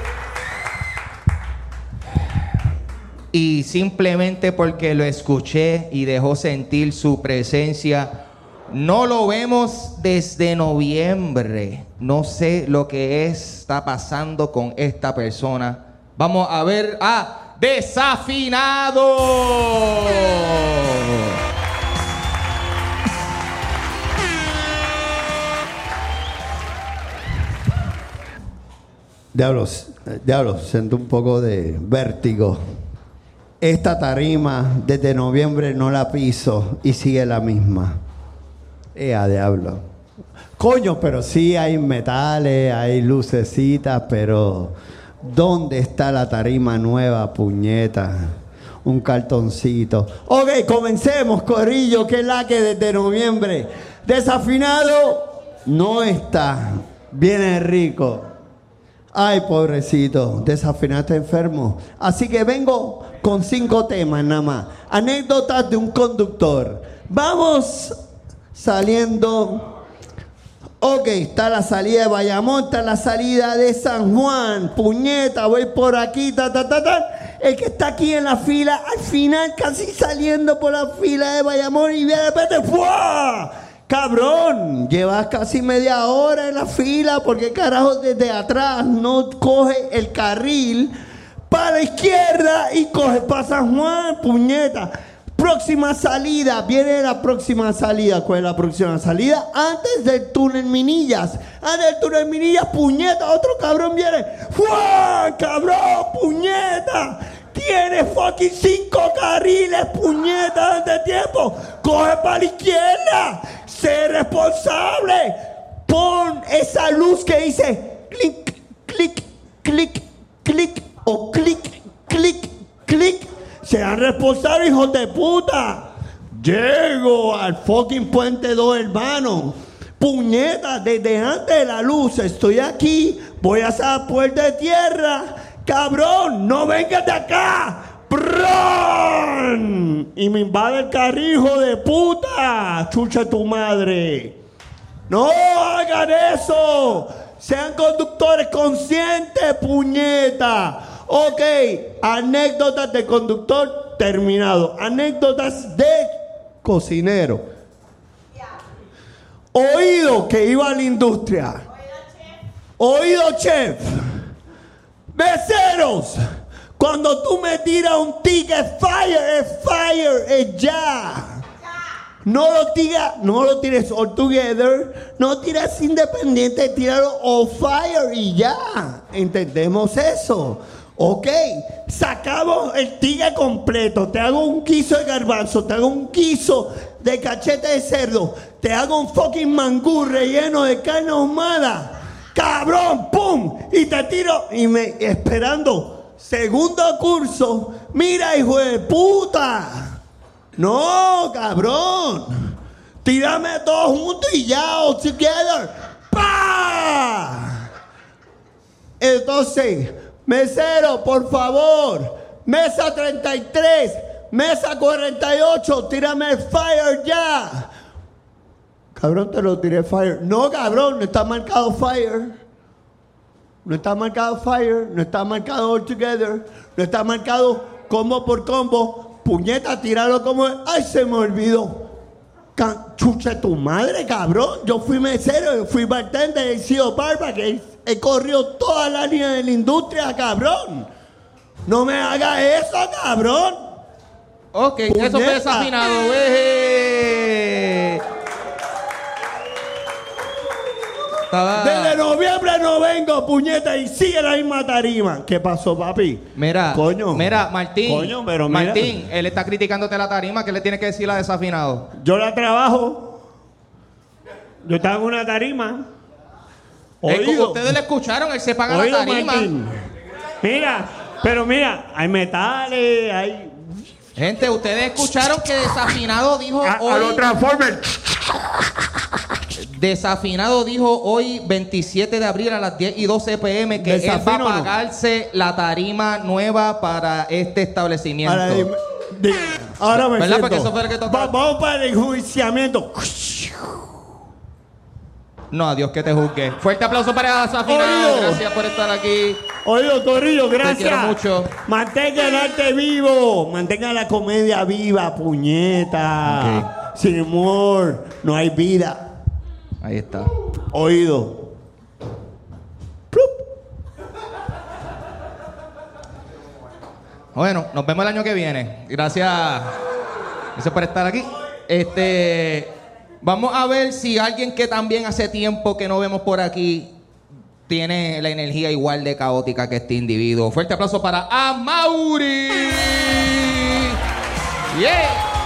Y simplemente porque lo escuché y dejó sentir su presencia, no lo vemos desde noviembre. No sé lo que está pasando con esta persona. Vamos a ver a Desafinado. Diablos, diablos, siento un poco de vértigo. esta tarima desde noviembre no la piso y sigue la misma. ¡Ea, diablo! Coño, pero sí hay metales, hay lucecitas, pero ¿dónde está la tarima nueva, puñeta? Un cartoncito. Ok, comencemos, corillo, que es la que desde noviembre. Desafinado no está. Viene rico. Ay, pobrecito, desafinaste enfermo. Así que vengo con cinco temas nada más. Anécdotas de un conductor. Vamos saliendo. Ok, está la salida de Bayamón, está la salida de San Juan. Puñeta, voy por aquí, ta, ta, ta, ta. El que está aquí en la fila, al final casi saliendo por la fila de Bayamón y viene de repente, ¡fua! Cabrón, llevas casi media hora en la fila porque carajo desde atrás no coge el carril para la izquierda y coge para San Juan, puñeta. Próxima salida, viene la próxima salida. ¿Cuál es la próxima salida? Antes del túnel Minillas. Antes del túnel Minillas, puñeta, otro cabrón viene. ¡Fua! ¡Cabrón, puñeta! Tiene fucking cinco carriles, puñeta, antes de tiempo. Coge para la izquierda. Sé responsable. Pon esa luz que dice clic, clic, clic, clic o clic, clic, clic. Sean responsables, hijos de puta. Llego al fucking puente dos hermanos. Puñeta, desde antes de la luz estoy aquí. Voy a esa puerta de tierra. Cabrón, no vengas de acá. ¡Brrrn! Y me invade el carril, hijo de puta. Chucha tu madre. No hagan eso. Sean conductores conscientes, puñeta. Ok, anécdotas de conductor terminado. Anécdotas de cocinero. Oído que iba a la industria. Oído chef. Becerros. Cuando tú me tiras un ticket fire, es fire, es ya. No lo tires, no lo tires all together, no tires independiente, tíralo all fire y ya. ¿Entendemos eso? Ok, sacamos el ticket completo, te hago un guiso de garbanzo, te hago un guiso de cachete de cerdo, te hago un fucking mangú relleno de carne ahumada. Cabrón, pum, y te tiro, y me, esperando, segundo curso, mira hijo de puta. No, cabrón, tírame todos juntos y ya, all together. ¡Pah! Entonces, mesero, por favor, mesa treinta y tres, mesa cuarenta y ocho, tírame el fire ya. Cabrón, te lo tiré fire. No, cabrón, no está marcado fire. No está marcado fire, no está marcado all together, no está marcado combo por combo. Puñeta, tíralo como... ¡Ay, se me olvidó! Chucha tu madre, cabrón. Yo fui mesero, yo fui bartender, he sido barba, que he corrido toda la línea de la industria, cabrón. No me hagas eso, cabrón. Ok, puñeta. Eso fue desafinado, güey. Estaba... Desde noviembre no vengo, puñeta, y sigue la misma tarima. ¿Qué pasó, papi? Mira, coño. Mira, Martín. Coño, pero mira. Martín, él está criticándote la tarima. ¿Qué le tiene que decir a desafinado? Yo la trabajo. Yo estaba en una tarima. Oído. Ustedes le escucharon, él se paga Oído, la tarima. Martín. Mira, pero mira, hay metales, hay... Gente, ustedes escucharon que desafinado dijo a, hoy... A los Transformers. Desafinado dijo hoy, veintisiete de abril a las diez y doce pm, que Desafino él va a pagarse no. la tarima nueva para este establecimiento. Ahora, de, de, ahora me ¿verdad? siento. Porque eso fue lo que tocó. Va, vamos para el enjuiciamiento. No, a Dios que te juzgue. Fuerte aplauso para Desafinado. Oído. Gracias por estar aquí. Oído, Corillo, gracias. Te quiero mucho. Mantenga el arte vivo. Mantenga la comedia viva, puñeta. Okay. Sin humor no hay vida. Ahí está. Oído. ¡Plup! Bueno, nos vemos el año que viene. Gracias. Gracias por estar aquí. Este, vamos a ver si alguien que también hace tiempo que no vemos por aquí tiene la energía igual de caótica que este individuo. Fuerte aplauso para Amaury. Yeah.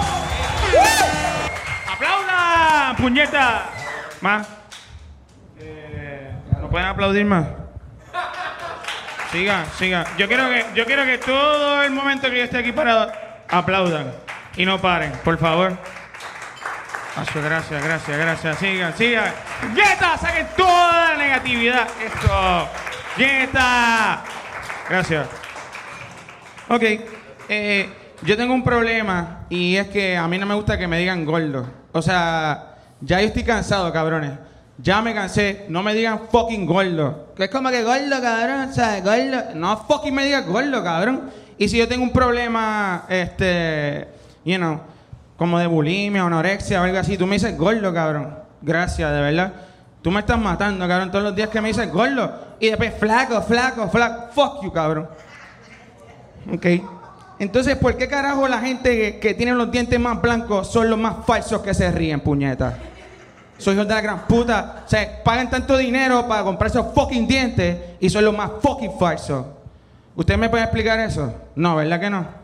¡Aplaudan, puñeta! Más. Eh, ¿No pueden aplaudir más? Siga, siga. Yo quiero que, yo quiero que todo el momento que yo esté aquí parado aplaudan y no paren, por favor. Acho, gracias, gracias, gracias. Sigan, sigan. ¡Yeta! Saquen toda la negatividad. Esto. ¡Yeta! Gracias. Ok. Eh, yo tengo un problema y es que a mí no me gusta que me digan gordo. O sea, ya yo estoy cansado, cabrones. Ya me cansé. No me digan fucking gordo. Que es como que gordo, cabrón. O sea, gordo. No fucking me digas gordo, cabrón. Y si yo tengo un problema, este, you know, como de bulimia, anorexia o algo así, tú me dices gordo, cabrón. Gracias, de verdad. Tú me estás matando, cabrón, todos los días que me dices gordo. Y después flaco, flaco, flaco. Fuck you, cabrón. Ok. Entonces, ¿por qué carajo la gente que, que tiene los dientes más blancos son los más falsos que se ríen, puñeta? Soy hijos de la gran puta. O sea, pagan tanto dinero para comprar esos fucking dientes y son los más fucking falsos. ¿Usted me puede explicar eso? No, ¿verdad que no?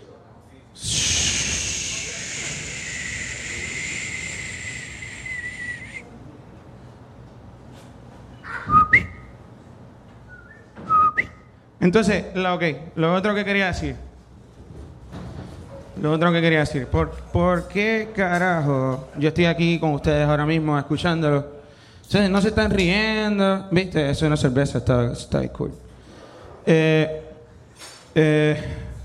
Entonces, lo, okay, lo otro que quería decir. Lo otro que quería decir. ¿Por, ¿Por qué carajo yo estoy aquí con ustedes ahora mismo escuchándolo? Entonces, no se están riendo. ¿Viste? Eso no es cerveza. Está, está cool. Eh, eh,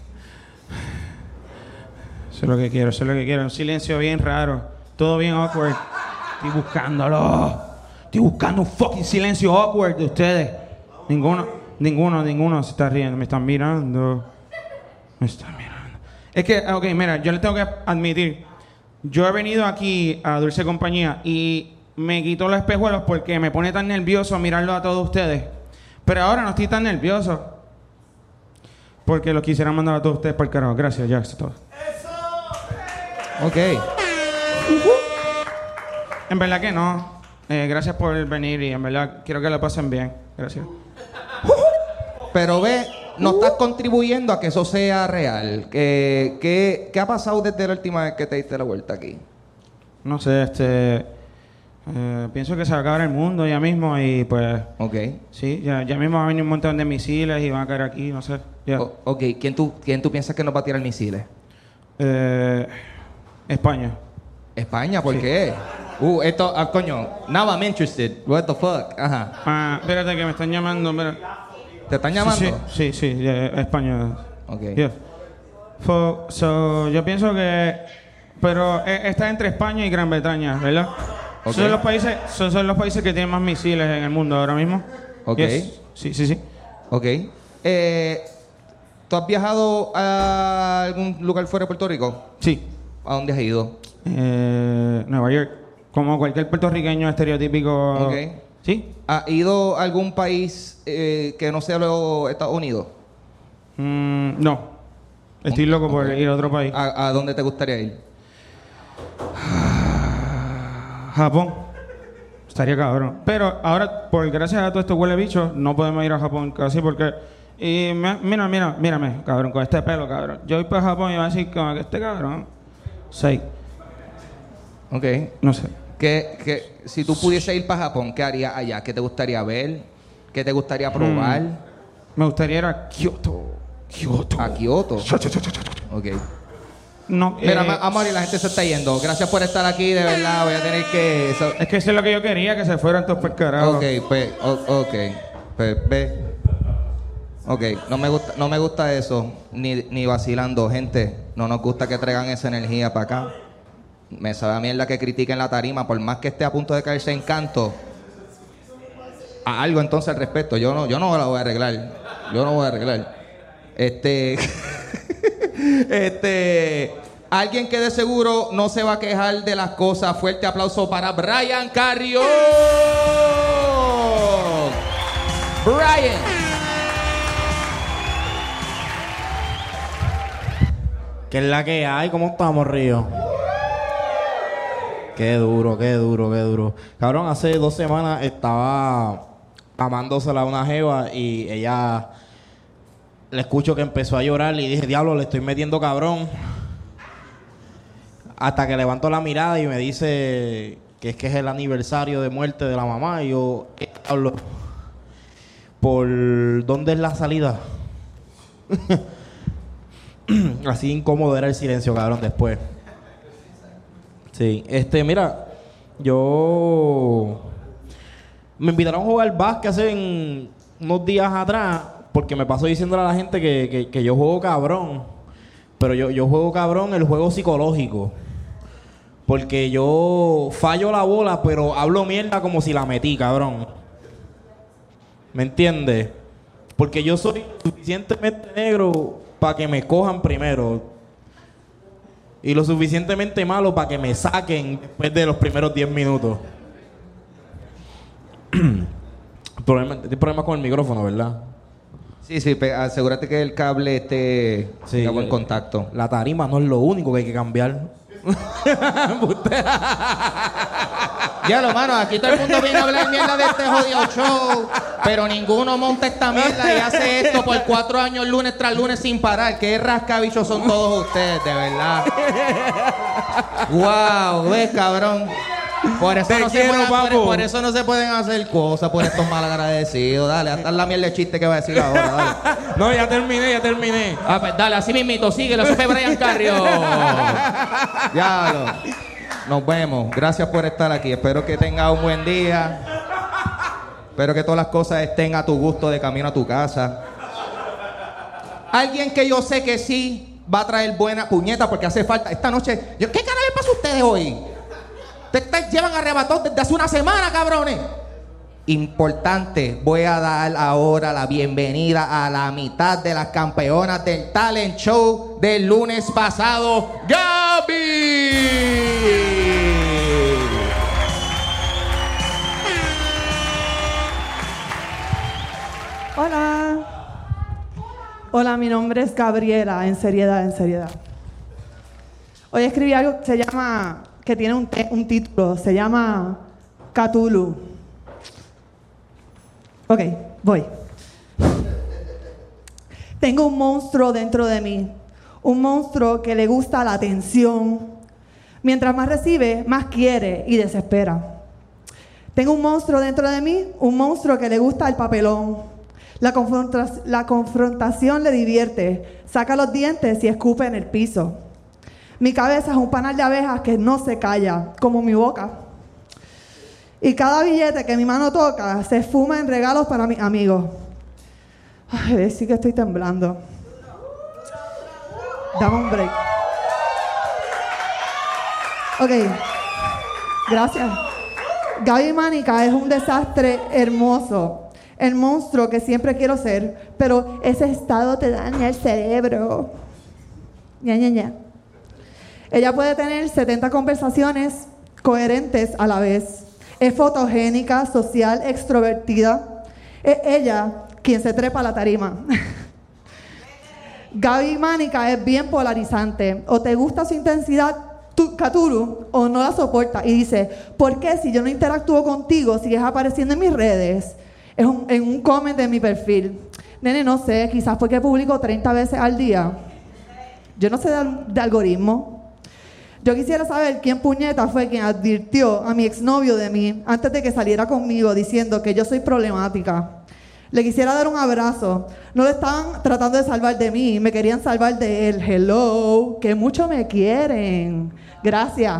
eso es lo que quiero. Eso es lo que quiero. Un silencio bien raro. Todo bien awkward. Estoy buscándolo. Estoy buscando un fucking silencio awkward de ustedes. Ninguno, ninguno, ninguno se está riendo. Me están mirando. Me están mirando. Es que, ok, mira, yo les tengo que admitir, yo he venido aquí a Dulce Compañía y me quito los espejuelos porque me pone tan nervioso mirarlo a todos ustedes. Pero ahora no estoy tan nervioso porque los quisiera mandar a todos ustedes por el carajo. Gracias, ya, eso es todo. Ok. En verdad que no. Eh, gracias por venir y en verdad quiero que lo pasen bien. Gracias. Pero ve, no estás contribuyendo a que eso sea real. ¿Qué, qué, qué ha pasado desde la última vez que te diste la vuelta aquí? No sé, este... Eh, pienso que se va a acabar el mundo ya mismo y pues... Ok. Sí, ya, ya mismo va a venir un montón de misiles y van a caer aquí, no sé. Yeah. O, ok, ¿Quién tú, ¿quién tú piensas que nos va a tirar misiles? Eh, España. ¿España? ¿Por Sí. qué? Uh, esto... Ah, coño. Now I'm interested. What the fuck? Ajá. Ah, espérate que me están llamando. Espérate. ¿Te están llamando? Sí, sí, sí, sí, yeah, España. Ok. Yeah. So, so, yo pienso que... Pero eh, está entre España y Gran Bretaña, ¿verdad? Okay. Son los países, son, son los países que tienen más misiles en el mundo ahora mismo. Ok. Yes. Sí, sí, sí. Ok. Eh, ¿Tú has viajado a algún lugar fuera de Puerto Rico? Sí. ¿A dónde has ido? Eh, Nueva York. Como cualquier puertorriqueño estereotípico. Ok. ¿Sí? ¿Has ido a algún país eh, que no sea los Estados Unidos? Mm, no. Estoy loco por Okay. ir a otro país. ¿A, a dónde te gustaría ir? Japón. Estaría cabrón. Pero ahora, por gracias a todo esto huele bicho, no podemos ir a Japón casi porque... Y me- mira, mira, mírame, cabrón, con este pelo, cabrón. Yo voy para Japón y voy a decir como que este cabrón... Sí. Ok. No sé. ¿Qué, qué, si tú pudieses ir para Japón, ¿qué harías allá? ¿Qué te gustaría ver? ¿Qué te gustaría probar? Mm. Me gustaría ir a Kioto. Kioto. ¿A Kioto? Ok. No, Mira, eh, amor, y la gente se está yendo. Gracias por estar aquí, de verdad. Voy a tener que... Eso. Es que eso es lo que yo quería, que se fueran todos por carajo. Ok, pues, o- ok. Pues, ve. Ok, no me gusta, no me gusta eso, ni, ni vacilando. Gente, no nos gusta que traigan esa energía para acá. Me sabe a mierda que critiquen la tarima, por más que esté a punto de caerse en canto. A algo entonces al respecto. Yo no, yo no la voy a arreglar. Yo no voy a arreglar. Este... este... Alguien que de seguro no se va a quejar de las cosas. Fuerte aplauso para Brian Carrión. Brian. ¿Qué es la que hay? ¿Cómo estamos, Río? Qué duro, qué duro, qué duro. Cabrón, hace dos semanas estaba amándosela a una jeva y ella... Le escucho que empezó a llorar y dije, diablo, le estoy metiendo cabrón. hasta que levanto la mirada y me dice que es que es el aniversario de muerte de la mamá. Y yo, ¿qué hablo? ¿Por dónde es la salida? Así incómodo era el silencio, cabrón, después. Sí, este, mira, yo... Me invitaron a jugar básquet hace en unos días atrás porque me paso diciéndole a la gente que, que, que yo juego cabrón. Pero yo, yo juego cabrón el juego psicológico. Porque yo fallo la bola, pero hablo mierda como si la metí, cabrón. ¿Me entiendes? Porque yo soy suficientemente negro para que me cojan primero. Y lo suficientemente malo para que me saquen después de los primeros diez minutos. Problema, tienes problemas con el micrófono, ¿verdad? Sí, sí, pe- asegúrate que el cable esté Sí, en buen contacto. La tarima no es lo único que hay que cambiar. Ya lo, mano, aquí todo el mundo viene a hablar mierda de este jodido show, pero ninguno monta esta mierda y hace esto por cuatro años lunes tras lunes sin parar. Qué rascabichos son todos ustedes, de verdad. Wow, ves, cabrón. Por eso, Te no se quiero, pueden, por, papo. por eso no se pueden hacer cosas por estos malagradecidos. Dale, hasta la mierda de chiste que va a decir ahora, dale. No, ya terminé, ya terminé. Ah, pues dale, así mismito, síguelo, eso fue Brian Carrio. Ya lo. Nos vemos. Gracias por estar aquí. Espero que tengas un buen día. Espero que todas las cosas estén a tu gusto de camino a tu casa. Alguien que yo sé que sí va a traer buena puñeta porque hace falta. Esta noche. Yo, ¿qué cara les pasa a ustedes hoy? Ustedes llevan arrebatados desde hace una semana, cabrones. Importante, voy a dar ahora la bienvenida a la mitad de las campeonas del talent show del lunes pasado, Gaby. Hola. Hola, mi nombre es Gabriela, en seriedad, en seriedad. Hoy escribí algo que se llama, que tiene un, te- un título, se llama Cthulhu. Ok, voy. Tengo un monstruo dentro de mí, un monstruo que le gusta la atención. Mientras más recibe, más quiere y desespera. Tengo un monstruo dentro de mí, un monstruo que le gusta el papelón. La, confronta- la confrontación le divierte, saca los dientes y escupe en el piso. Mi cabeza es un panal de abejas que no se calla, como mi boca. Y cada billete que mi mano toca se esfuma en regalos para mis amigos. Ay, sí que estoy temblando. Dame un break. Ok. Gracias. Gaby Mánica es un desastre hermoso. El monstruo que siempre quiero ser, pero ese estado te daña el cerebro. Ña, Ña, Ña. Ella puede tener setenta conversaciones coherentes a la vez. Es fotogénica, social, extrovertida. Es ella quien se trepa a la tarima. Gaby Mánica es bien polarizante. O te gusta su intensidad, tu, Cthulhu, o no la soporta. Y dice, ¿por qué si yo no interactúo contigo sigues apareciendo en mis redes? Es un, en un comment de mi perfil. Nene, no sé, quizás porque publico treinta veces al día. Yo no sé de, de algoritmo. Yo quisiera saber quién puñeta fue quien advirtió a mi exnovio de mí antes de que saliera conmigo diciendo que yo soy problemática. Le quisiera dar un abrazo. No lo estaban tratando de salvar de mí, me querían salvar de él. Hello, que mucho me quieren. Gracias.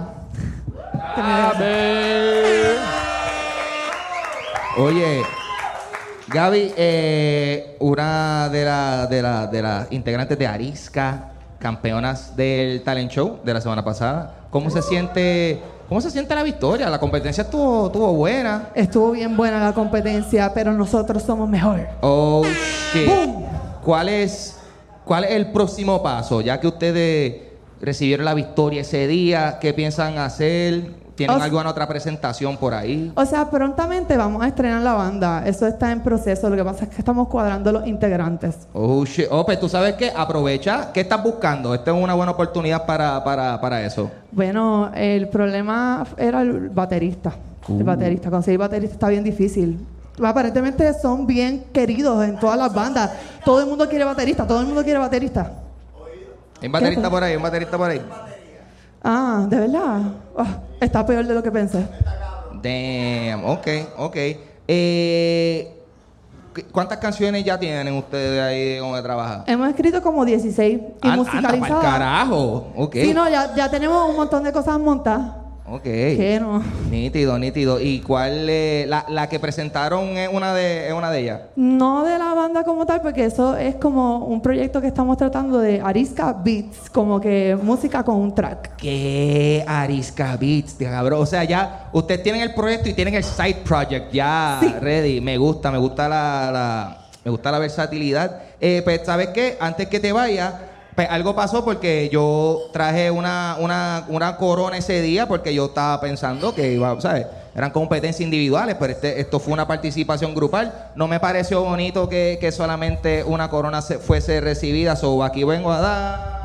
Oye, Gaby, eh, una de las de la, de las integrantes de Arisca, campeonas del talent show de la semana pasada. ¿Cómo se siente, cómo se siente la victoria? La competencia estuvo, estuvo buena. Estuvo bien buena la competencia, pero nosotros somos mejor. Oh, shit. ¡Bum! ¿Cuál es, cuál es el próximo paso? Ya que ustedes recibieron la victoria ese día, ¿qué piensan hacer? ¿Tienen O sea- alguna otra presentación por ahí? O sea, prontamente vamos a estrenar la banda. Eso está en proceso. Lo que pasa es que estamos cuadrando los integrantes. Oh, shit. Oh, pues tú sabes qué, aprovecha. ¿Qué estás buscando? Esta es una buena oportunidad para, para, para eso. Bueno, el problema era el baterista. El Uh. baterista. Conseguir baterista está bien difícil. Aparentemente son bien queridos en todas las bandas. Todo el mundo quiere baterista. Todo el mundo quiere baterista. ¿Hay un baterista ¿Qué? por ahí? ¿Un baterista por ahí? Ah, ¿de verdad? Oh, está peor de lo que pensé. Damn, ok, ok. Eh, ¿Cuántas canciones ya tienen ustedes ahí donde trabajan? Hemos escrito como dieciséis y Anda, musicalizadas. pa'l carajo. Ok. Sí, no, ya, ya tenemos un montón de cosas montadas. Ok. ¿Qué no? Nítido, nítido. ¿Y cuál? Eh, la, la que presentaron es una de, es una de ellas. No de la banda como tal, porque eso es como un proyecto que estamos tratando de Arisca Beats, como que música con un track. ¿Qué? Arisca Beats, tío, cabrón. O sea, ya ustedes tienen el proyecto y tienen el side project ya Sí. ready. Me gusta, me gusta la, la- me gusta la versatilidad. Eh, pues, ¿sabes qué? Antes que te vayas, pues algo pasó porque yo traje una, una, una corona ese día porque yo estaba pensando que iba, ¿sabes? Eran competencias individuales, pero este, esto fue una participación grupal. No me pareció bonito que, que solamente una corona se, fuese recibida. So, aquí vengo a dar.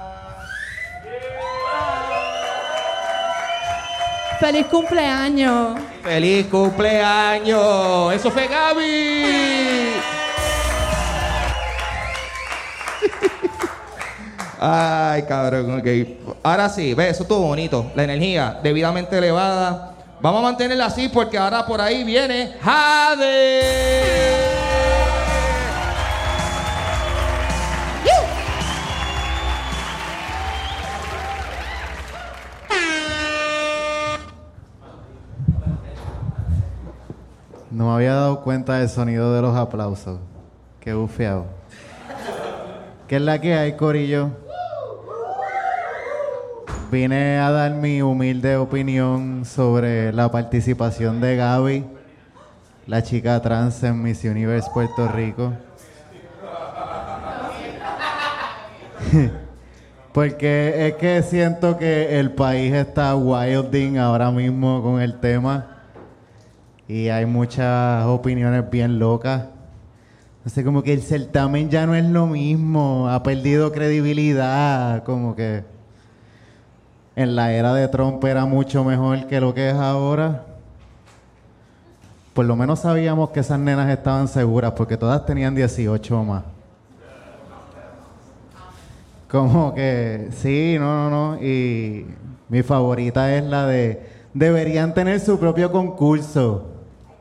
¡Feliz cumpleaños! ¡Feliz cumpleaños! ¡Eso fue Gaby! Ay, cabrón, ok. Ahora sí, ve, eso estuvo bonito. La energía debidamente elevada. Vamos a mantenerla así porque ahora por ahí viene Jade. No me había dado cuenta del sonido de los aplausos. Qué bufeado. ¿Qué es la que hay, corillo? Vine a dar mi humilde opinión sobre la participación de Gaby, la chica trans en Miss Universe Puerto Rico. Porque es que siento que el país está wilding ahora mismo con el tema y hay muchas opiniones bien locas. No sé, como que el certamen ya no es lo mismo, ha perdido credibilidad, como que en la era de Trump era mucho mejor que lo que es ahora. Por lo menos sabíamos que esas nenas estaban seguras porque todas tenían dieciocho o más. Como que, sí, no, no, no. Y mi favorita es la de, deberían tener su propio concurso.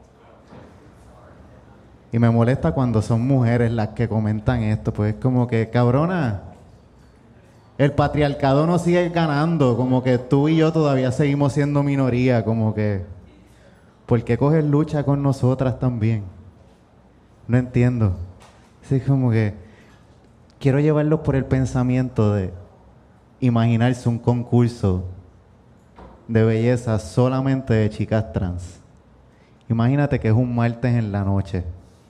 Y me molesta cuando son mujeres las que comentan esto, pues es como que, cabrona, el patriarcado no sigue ganando, como que tú y yo todavía seguimos siendo minoría, como que, ¿por qué coges lucha con nosotras también? No entiendo. Es como que quiero llevarlos por el pensamiento de imaginarse un concurso de belleza solamente de chicas trans. Imagínate que es un martes en la noche.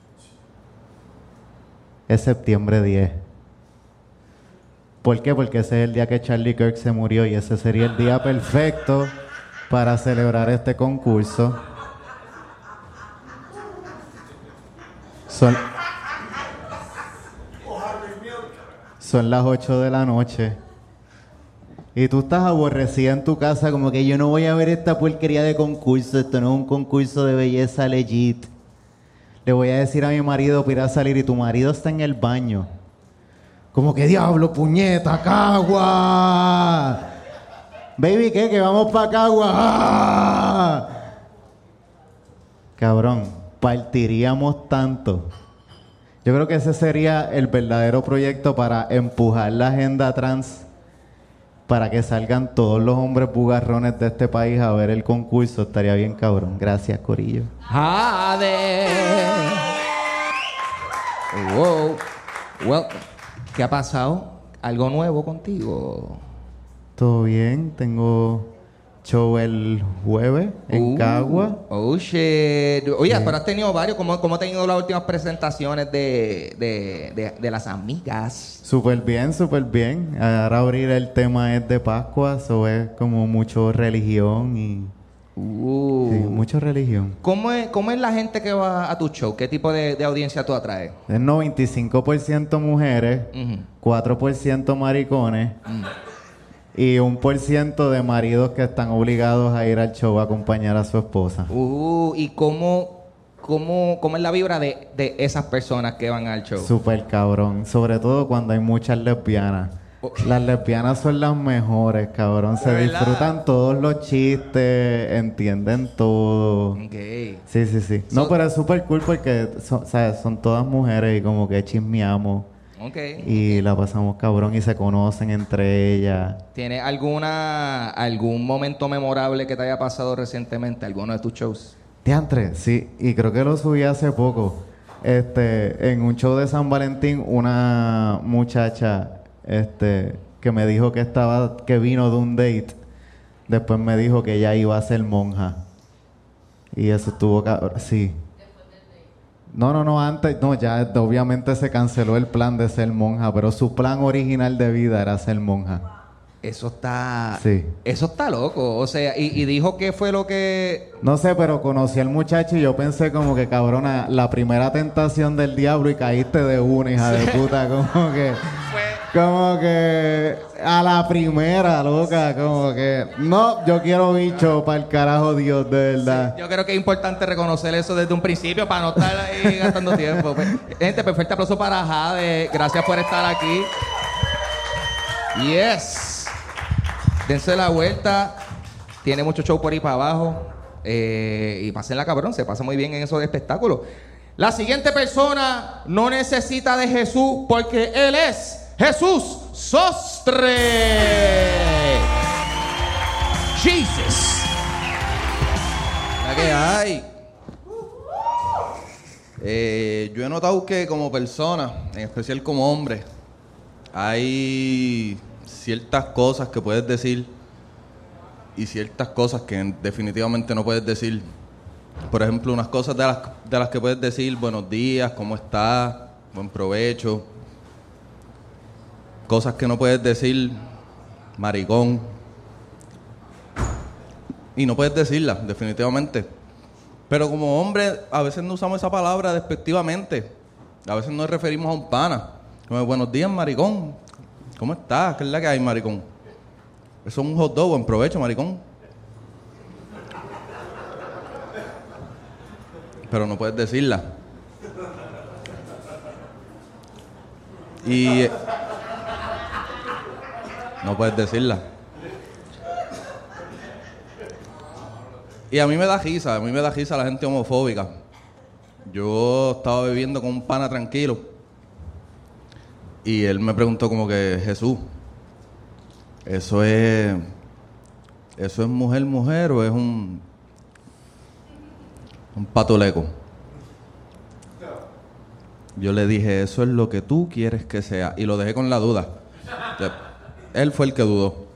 Es septiembre diez. ¿Por qué? Porque ese es el día que Charlie Kirk se murió y ese sería el día perfecto para celebrar este concurso. Son, son las ocho de la noche. Y tú estás aborrecida en tu casa como que yo no voy a ver esta porquería de concurso. Esto no es un concurso de belleza legit. Le voy a decir a mi marido para ir a salir y tu marido está en el baño. Como que diablo, puñeta, Cagua. Baby, ¿qué? Que vamos para Cagua. ¡Ah! Cabrón, partiríamos tanto. Yo creo que ese sería el verdadero proyecto para empujar la agenda trans, para que salgan todos los hombres bugarrones de este país a ver el concurso. Estaría bien, cabrón. Gracias, corillo. Jade. Wow. Welcome. ¿Qué ha pasado? ¿Algo nuevo contigo? Todo bien. Tengo show el jueves en Uh, Cagua. Oh, shit. Oye, pero has tenido varios. ¿Cómo, cómo han tenido las últimas presentaciones de, de, de, de las amigas? Súper bien, súper bien. Ahora abrir el tema es de Pascua. Eso es como mucho religión y... Uh. Sí, mucho religión. ¿Cómo es, ¿Cómo es la gente que va a tu show? ¿Qué tipo de, de audiencia tú atraes? Es noventa y cinco por ciento mujeres, Ujú. cuatro por ciento maricones Mm. y un por ciento de maridos que están obligados a ir al show a acompañar a su esposa. Uh, ¿y cómo, cómo, cómo es la vibra de, de esas personas que van al show? Súper cabrón. Sobre todo cuando hay muchas lesbianas. Las lesbianas son las mejores, cabrón. Se ¿De verdad? disfrutan todos los chistes, entienden todo. Ok. Sí, sí, sí. No, So- pero es súper cool porque son, ¿sabes? Son todas mujeres y como que chismeamos. Ok. Y la pasamos cabrón y se conocen entre ellas. ¿Tienes alguna algún momento memorable que te haya pasado recientemente, alguno de tus shows? Diantre, sí, y creo que lo subí hace poco. Este, en un show de San Valentín, una muchacha, este, que me dijo que estaba, que vino de un date, después me dijo que ella iba a ser monja. Y eso estuvo cabrón, sí. No, no, no, antes, no, ya obviamente se canceló el plan de ser monja, pero su plan original de vida era ser monja. Eso está... Sí. Eso está loco. O sea, y, y dijo que fue lo que... No sé, pero conocí al muchacho y yo pensé como que, cabrona, la primera tentación del diablo y caíste de una, hija de puta. Como que... Como que... A la primera, loca. Como que... No, yo quiero bicho para el carajo Dios, de verdad. Yo creo que es importante reconocer eso desde un principio para no estar ahí gastando tiempo. Pues, gente, perfecto aplauso para Jade. Gracias por estar aquí. Yes. Dense la vuelta. Tiene mucho show por ahí para abajo. Eh, y pásenla, cabrón. Se pasa muy bien en esos espectáculos. La siguiente persona no necesita de Jesús porque Él es Jesús Sostre. Jesus. La que hay. Eh, yo he notado que como persona, en especial como hombre, hay ciertas cosas que puedes decir y ciertas cosas que definitivamente no puedes decir. Por ejemplo, unas cosas de las, de las que puedes decir, buenos días, ¿cómo estás? Buen provecho. Cosas que no puedes decir, maricón. Y no puedes decirlas, definitivamente. Pero como hombre, a veces no usamos esa palabra despectivamente. A veces nos referimos a un pana. Como, buenos días, maricón. ¿Cómo estás? ¿Qué es la que hay, maricón? Eso es un hot dog, buen provecho, maricón. Pero no puedes decirla. Y... eh, no puedes decirla. Y a mí me da risa, a mí me da risa la gente homofóbica. Yo estaba bebiendo con un pana tranquilo y él me preguntó como que, Jesús, ¿eso es eso es mujer, mujer o es un un patoleco? Yo le dije, eso es lo que tú quieres que sea, y lo dejé con la duda. Él fue el que dudó.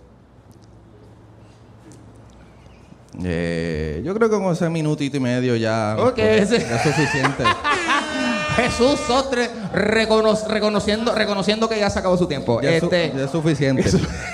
Eh, yo creo que con ese minutito y medio ya Ok, pues, ese- es suficiente. Jesús Sostre recono- reconociendo, reconociendo que ya se acabó su tiempo. Ya es su- este, ya es suficiente.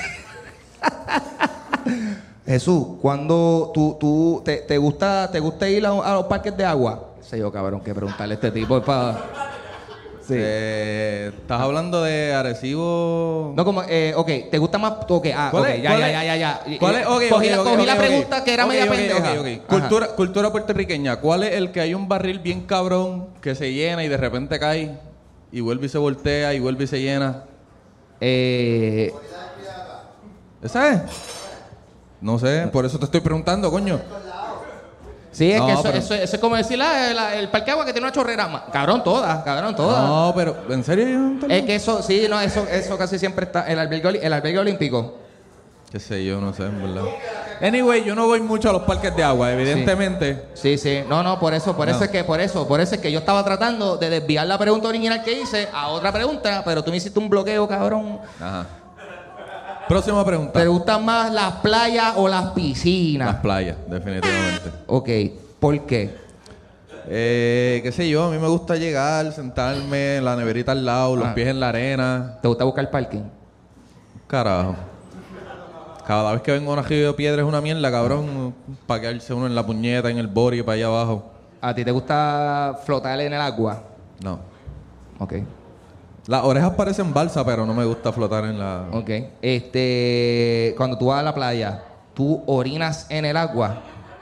Jesús, cuando tú, tú te, te gusta te gusta ir a, a los parques de agua, sé yo, cabrón, que preguntarle a este tipo para. Sí. Eh, ¿Estás hablando de Arecibo? No, como, eh, ok, ¿te gusta más? Ok, ah, ¿Cuál ok, es? ya, ¿Cuál ya, es? ya, ya, ya. ¿Cuál es? Ok, cogí ok, la, ok, cogí la ok, pregunta ok. que era Ok, media ok, pendeja. ok, ok. Ajá. Cultura, cultura puertorriqueña. ¿Cuál es el que hay un barril bien cabrón que se llena y de repente cae y vuelve y se voltea y vuelve y se llena? Eh... ¿Esa es? No sé, por eso te estoy preguntando, coño. Sí, es No, que eso, pero- eso- eso es como decir la- la- el parque de agua que tiene una chorrera. Ma- Cabrón, todas, cabrón, todas. No, pero ¿en serio? Yo no Es que eso, sí, no, eso, eso casi siempre está. El albergue, oli- el albergue olímpico. Qué sé yo, no sé, en verdad. Anyway, yo no voy mucho a los parques de agua, evidentemente. Sí, sí. No, no, por eso, por No. eso es que, por eso, por eso es que yo estaba tratando de desviar la pregunta original que hice a otra pregunta, pero tú me hiciste un bloqueo, cabrón. Ajá. Próxima pregunta. ¿Te gustan más las playas o las piscinas? Las playas, definitivamente. Ok, ¿por qué? Eh, qué sé yo, a mí me gusta llegar, sentarme, la neverita al lado, los Ah. pies en la arena. ¿Te gusta buscar parking? Carajo. Cada vez que vengo a una Río de Piedra es una mierda, cabrón. Para quedarse uno en la puñeta, en el bori, para allá abajo. ¿A ti te gusta flotar en el agua? No. Ok. Las orejas parecen balsa, pero no me gusta flotar en la... Ok. Este, cuando tú vas a la playa, ¿tú orinas en el agua?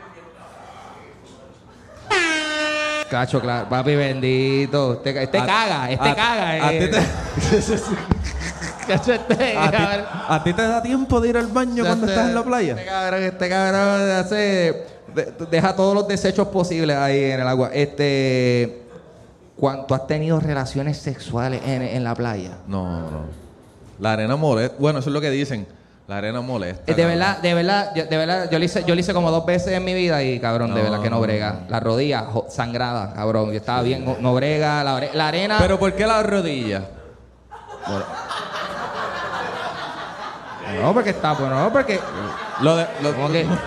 Cacho, claro. Papi bendito. Este, este A- caga, este a- caga. a eh. ti te- Chacho, este, ¿A ti, cabrón. ¿A ti te da tiempo de ir al baño Ya cuando te- estás en la playa? Este cabrón, este cabrón hace, de- deja todos los desechos posibles ahí en el agua. Este, ¿cuánto has tenido relaciones sexuales en, en la playa? No, no. La arena molesta. Bueno, eso es lo que dicen. La arena molesta. Eh, De cabrón. verdad, de verdad, yo, de verdad, yo lo hice, yo lo hice como dos veces en mi vida y cabrón, de No, verdad que no no, brega. La rodilla jo- sangrada, cabrón. Yo estaba bien, no, no brega, la, are- la arena. ¿Pero por qué la rodilla? No, porque está, pues no, porque. Lo de, lo, ¿Cómo que?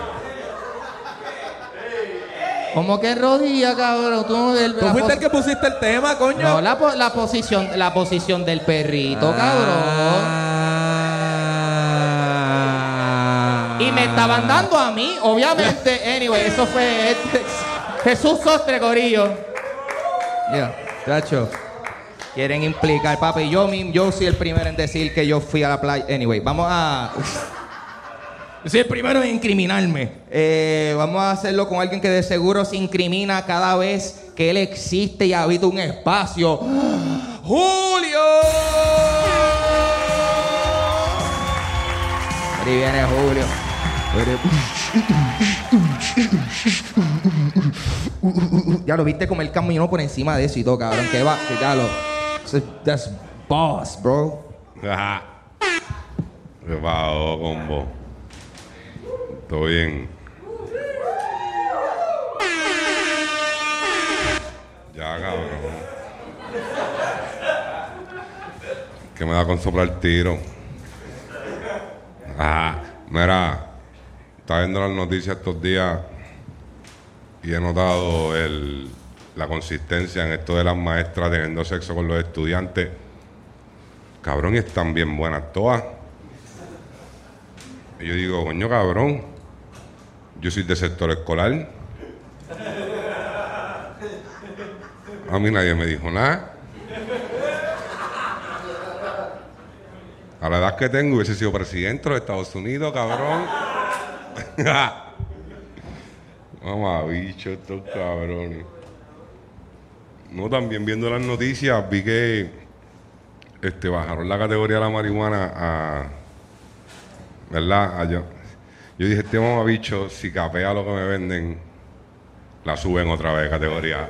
¿Cómo que rodilla, cabrón? Tú, no- el- Tú la fuiste pos- el que pusiste el tema, coño. No, la, po- la posición, la posición del perrito, cabrón. Y me estaban dando a mí, obviamente. Anyway, eso fue este, Jesús Sostre, corillo. Ya, chacho. Quieren implicar, papi. Yo, mi- yo soy el primero en decir que yo fui a la playa. Anyway, vamos a... Yo soy el primero en incriminarme. Eh, vamos a hacerlo con alguien que de seguro se incrimina cada vez que él existe y habita un espacio. ¡Julio! Ahí viene Julio. Ya lo viste como el caminó por encima de eso y todo, cabrón. Que va, que ya lo. That's boss, bro. Ajá. ¿Qué pasó, combo? ¿Todo bien? Ya, cabrón. ¿Qué me da con soplar tiro? Ajá. Mira, estaba viendo las noticias estos días y he notado el, la consistencia en esto de las maestras teniendo sexo con los estudiantes. Cabrón, y están bien buenas todas. Y yo digo, coño, cabrón, yo soy de sector escolar. A mí nadie me dijo nada. A la edad que tengo hubiese sido presidente de los Estados Unidos, cabrón. Mamá, bicho, estos cabrones. No, también viendo las noticias vi que este, bajaron la categoría de la marihuana a... ¿Verdad? A yo, yo dije, este mamá bicho, si capea lo que me venden, la suben otra vez de categoría.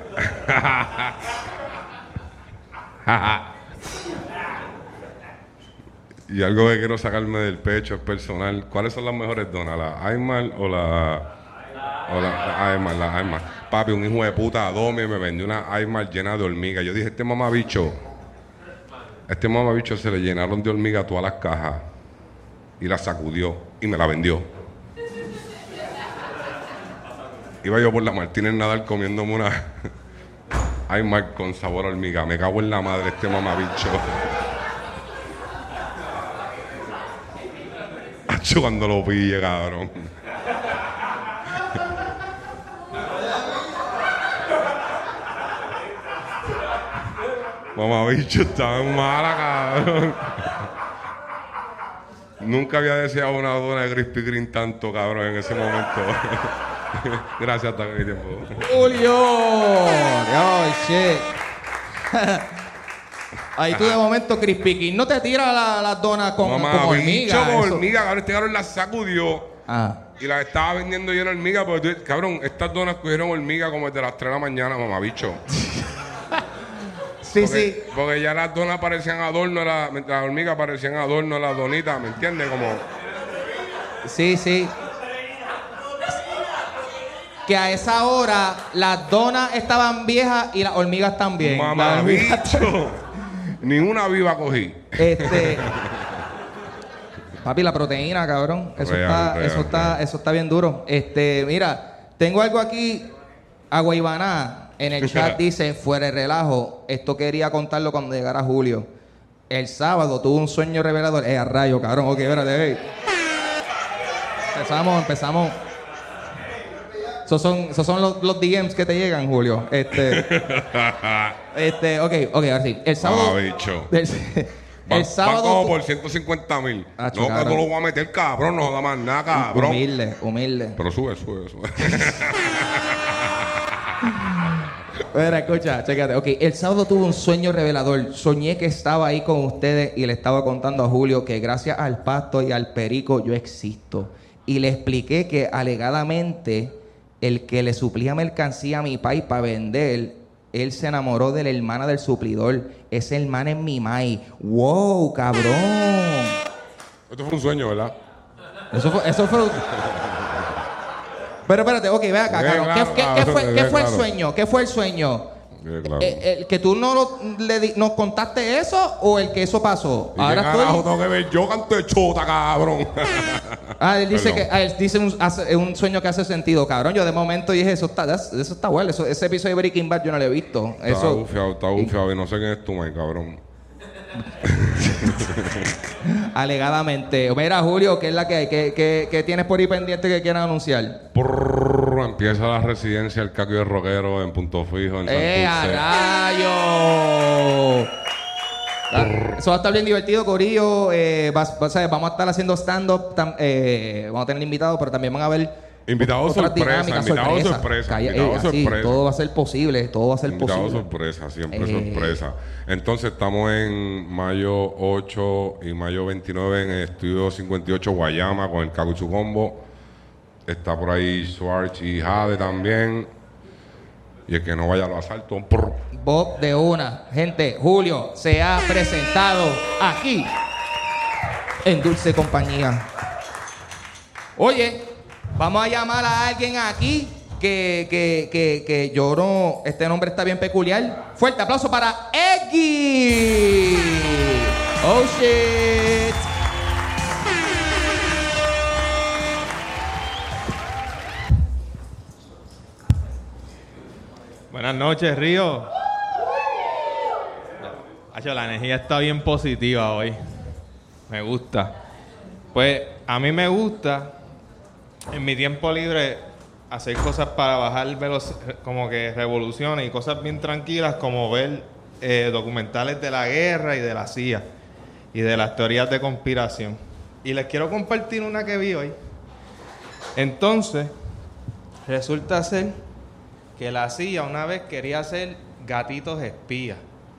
Y algo que quiero sacarme del pecho es personal. ¿Cuáles son las mejores donas? ¿La Aymal o la... o la, la Aymal, la Aymal? Papi, un hijo de puta Adomi me vendió una Aymal llena de hormigas. Yo dije, este mamabicho, este mamabicho se le llenaron de hormigas todas las cajas y la sacudió y me la vendió. Iba yo por la Martínez Nadal comiéndome una Aymal con sabor a hormiga. Me cago en la madre este mamabicho. Acho, cuando lo pille, cabrón. Mamabicho, está mala, cabrón. Nunca había deseado una dona de Krispy Kreme tanto, cabrón, en ese momento. Gracias, hasta mi tiempo. Julio. Dios, shit. Ahí tú de momento, Crispy King, no te tira las la donas con, con Mamá, hormiga. bicho, con eso. hormiga, cabrón. Este cabrón la sacudió. Ah. Y la estaba vendiendo llena de hormiga. Porque, tú- cabrón, estas donas cogieron hormiga como desde las tres de la mañana, mamá, bicho. Sí, porque, sí. Porque ya las donas parecían adorno, la, las hormigas parecían adorno a las donitas, ¿me entiendes? Como... Sí, sí. Que a esa hora las donas estaban viejas y las hormigas también. Mamá, Las hormigas- bicho. Ni una viva cogí. Este. Papi, la proteína, cabrón. Eso Real, está, real, eso está, real. eso está bien duro. Este, mira, tengo algo aquí. Agua Ibaná en el chat dice, fuera de relajo, esto quería contarlo cuando llegara Julio. El sábado tuve un sueño revelador. Eh, a rayo, cabrón. Ok, espérate, hey. Empezamos, empezamos. Esos son, esos son los, los D Ms que te llegan, Julio. Este. Este, ok, ok, ahora sí. El sábado. Ah, bicho. El, Va- el sábado. va como por ciento cincuenta mil. Ah, No, que cabrón. tú lo voy a meter, cabrón. No joda más nada, cabrón. Humilde, humilde. Pero sube, sube, sube. Mira, escucha, chécate. Ok, el sábado tuve un sueño revelador. Soñé que estaba ahí con ustedes y le estaba contando a Julio que gracias al pasto y al perico yo existo. Y le expliqué que alegadamente el que le suplía mercancía a mi país para vender, él se enamoró de la hermana del suplidor. Esa hermana es mi mai. ¡Wow, cabrón! Esto fue un sueño, ¿verdad? Eso fue... Eso fue... Pero espérate, ok, ve acá, Bien, cabrón. claro, ¿Qué, qué- claro, qué fue, bien, qué fue el claro. sueño? ¿Qué fue el sueño? Bien, claro. Eh, ¿El que tú no lo- le di- nos contaste eso o el que eso pasó? ¿Y Ahora qué carajo estoy... tengo que ver? Yo canté chota, cabrón. Ah, él dice Perdón. que ah, él dice un, hace- un sueño que hace sentido, cabrón. Yo de momento dije, eso está, eso está bueno. Eso, ese episodio de Breaking Bad yo no lo he visto. Está Eso, bufiado, está bufiado. Y no sé quién es tu man, cabrón. alegadamente. Mira, Julio, ¿qué es la que hay? ¿Qué, qué, qué tienes por ahí pendiente que quieran anunciar? Prrr, empieza la residencia El Caco y el Rockero en Punto Fijo, en ¡Eh, Santurce. a rayo! Ah, Eso va a estar bien divertido, Corillo. Eh, vas- vas a ver, vamos a estar haciendo stand-up. tam- eh, vamos a tener invitados, pero también van a haber Invitados otras sorpresa, dinámicas, invitados sorpresa. sorpresa, Calla- invitados eh, así, sorpresa. todo va a ser posible, todo va a ser Invitado posible. sorpresa, siempre Eh. sorpresa. Entonces estamos en mayo ocho y mayo veintinueve en el Estudio cincuenta y ocho Guayama con el Caco y su combo. Está por ahí Schwartz y Jade también. Y el que no vaya a los asaltos, prr. Bob de una. Gente, Julio se ha presentado aquí en Dulce Compañía. Oye, vamos a llamar a alguien aquí que, que, que, que yo no... Este nombre está bien peculiar. Fuerte aplauso para Eggy. Oh, shit. Buenas noches, Río. Acho, la energía está bien positiva hoy. Me gusta. Pues a mí me gusta en mi tiempo libre hacer cosas para bajar veloc- como que revoluciones y cosas bien tranquilas como ver eh, documentales de la guerra y de la C I A y de las teorías de conspiración. Y les quiero compartir una que vi hoy. Entonces, resulta ser que la C I A una vez quería hacer gatitos espías.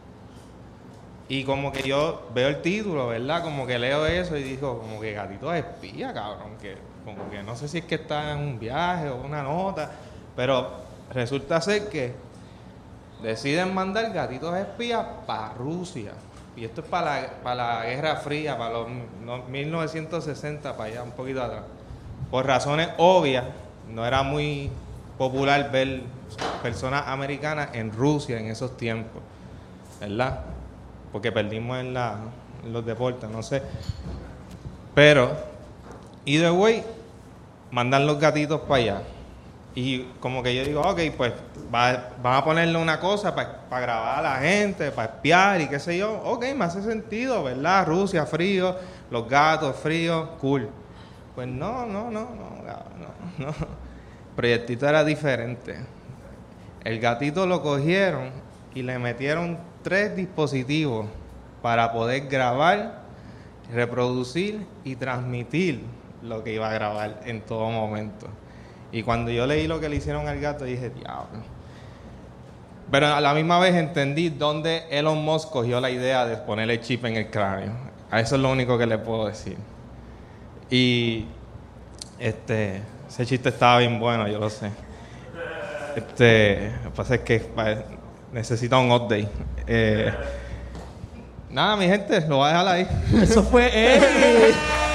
Y como que yo veo el título, ¿verdad? Como que leo eso y digo, como que gatitos espías, cabrón. Que como que no sé si es que está en un viaje o una nota. Pero resulta ser que deciden mandar gatitos espías para Rusia. Y esto es para la, para la Guerra Fría, para los no, mil novecientos sesenta, para allá, un poquito atrás. Por razones obvias, no era muy popular ver personas americanas en Rusia en esos tiempos, ¿verdad? Porque perdimos en, la, en los deportes, no sé. Pero, either way, mandan los gatitos para allá. Y como que yo digo, ok, pues va, van a ponerle una cosa para grabar a la gente, para espiar y qué sé yo. Ok, me hace sentido, ¿verdad? Rusia, frío, los gatos, frío, cool. Pues no, no, no, no, no, no. El proyectito era diferente. El gatito lo cogieron y le metieron tres dispositivos para poder grabar, reproducir y transmitir lo que iba a grabar en todo momento. Y cuando yo leí lo que le hicieron al gato, dije, diablo. Pero a la misma vez entendí dónde Elon Musk cogió la idea de ponerle chip en el cráneo. A eso es lo único que le puedo decir. Y este, ese chiste estaba bien bueno, yo lo sé. Este, lo que pasa es que pa- necesita un update. Eh, nada, mi gente, lo voy a dejar ahí. Eso fue Eggy.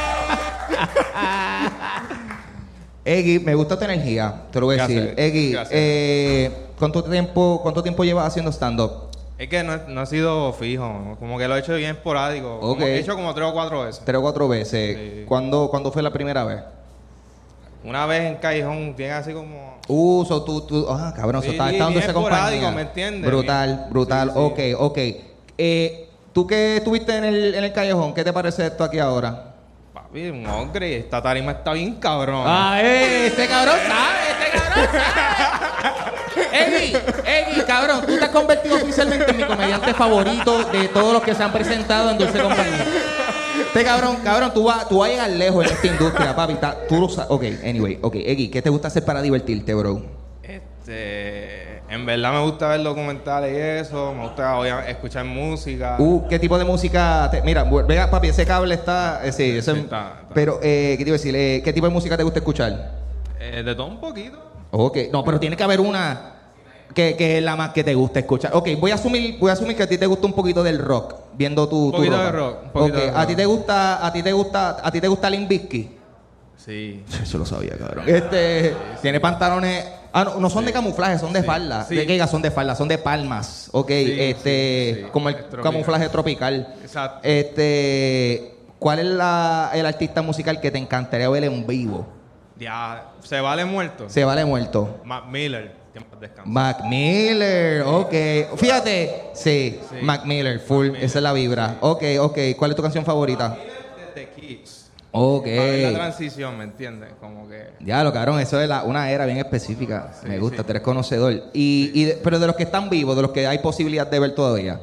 Eggy, me gusta tu energía, te lo voy a Gracias, decir. Eggy, gracias. eh, ¿cuánto tiempo, cuánto tiempo llevas haciendo stand-up? Es que no, no ha sido fijo, ¿no? Como que lo he hecho bien esporádico. Como- Ok. he hecho como tres o cuatro veces. Tres o cuatro veces. Sí. ¿Cuándo, ¿Cuándo fue la primera vez? Una vez en Callejón, bien así como... Uh, so tú, tú, ah, cabrón, Sí, so está, bien está dando esa esporádico, compañía. ¿me entiendes? Brutal, brutal, ok, ok. Eh, ¿Tú que estuviste en el, en el callejón? ¿Qué te parece esto aquí ahora? Papi, un ogre, esta tarima está bien cabrón. Ah, eh, este cabrón sabe, este cabrón sabe. Eggy, Eggy, cabrón, tú te has convertido oficialmente en mi comediante favorito de todos los que se han presentado en Dulce Compañía. Este cabrón, cabrón, tú vas, tú vas a llegar lejos en esta industria, papi. Está- tú lo sabes. Ok, anyway, ok. Eggy, ¿qué te gusta hacer para divertirte, bro? Este... En verdad me gusta ver documentales y eso. Me gusta obviamente, escuchar música. Uh, ¿qué tipo de música? Te, mira, venga, papi, ese cable está... Eh, sí, ese, sí, está, está. Pero, eh, ¿qué te iba a decir? Eh, ¿Qué tipo de música te gusta escuchar? Eh, de todo un poquito. Ok, no, pero tiene que haber una que, que es la más que te gusta escuchar. Ok, voy a asumir, voy a asumir que a ti te gusta un poquito del rock, viendo tu, Un tu poquito ropa. de rock, un poquito Ok, de ¿a rock. ti te gusta, a ti te gusta, a ti te gusta Limp Bizkit? Sí. Eso lo sabía, cabrón. Este, tiene pantalones... Ah, no, no son Sí. de camuflaje, son de Sí. falda. Sí. ¿De qué son de falda? Son de palmas. Ok, Sí, este... sí, sí. Como el Es tropical. camuflaje tropical. Exacto. Este... ¿Cuál es la, el artista musical que te encantaría ver en vivo? Ya, ¿se vale muerto? Se vale muerto. Mac Miller. Que en paz descanse. Mac Miller, ok. Fíjate, sí, Sí. Mac Miller, full, esa es la vibra. Ok, ok. ¿Cuál es tu canción favorita? The Kids. Ok. Para ver la transición, ¿me entiendes? Como que... Ya, lo cabrón, eso es la- una era bien específica. Sí, Me gusta, sí. tú eres conocedor. Y, y de- pero de los que están vivos, de los que hay posibilidad de ver todavía.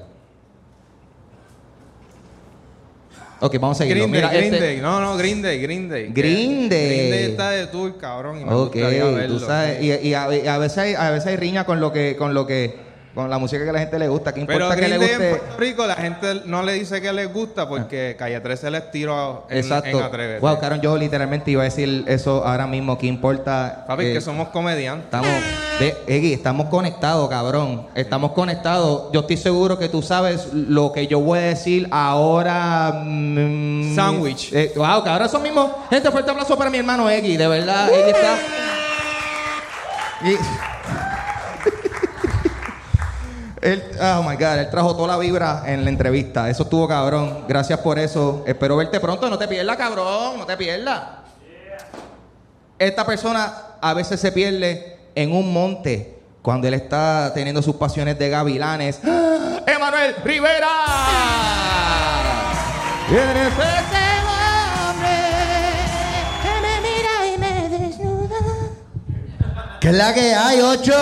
Ok, vamos a seguirlo. Green Day, Mira, Green este- Day. No, no, Green Day, Green Day. Green Day. Green Day está de tour, cabrón, y me Ok, gustaría verlo. tú sabes, y, y a, y a veces hay, a veces hay riña con lo que, con lo que, con la música que a la gente le gusta. ¿Qué importa Pero que le Green Day en guste? Puerto Rico la gente no le dice que les gusta porque Calle trece les tiró en, Exacto. en Atrévete. Wow, cabrón, yo literalmente iba a decir eso ahora mismo. ¿Qué importa? Papi, Eh, que somos comediantes. Estamos, de, Eggy, estamos conectados, cabrón. Estamos conectados. Yo estoy seguro que tú sabes lo que yo voy a decir ahora. mm, Sandwich. eh, wow, cabrón, eso mismo. Gente, fuerte aplauso para mi hermano Eggy, de verdad. Eggy está. Y- Él, oh my God, él trajo toda la vibra en la entrevista. Eso estuvo cabrón. Gracias por eso. Espero verte pronto. No te pierdas, cabrón. No te pierdas. Esta persona a veces se pierde en un monte cuando él está teniendo sus pasiones de gavilanes. ¡Ah! ¡Emanuel Rivera! ¿Quién es ese hombre que me mira y me desnuda? ¿Qué es la que hay, ocho?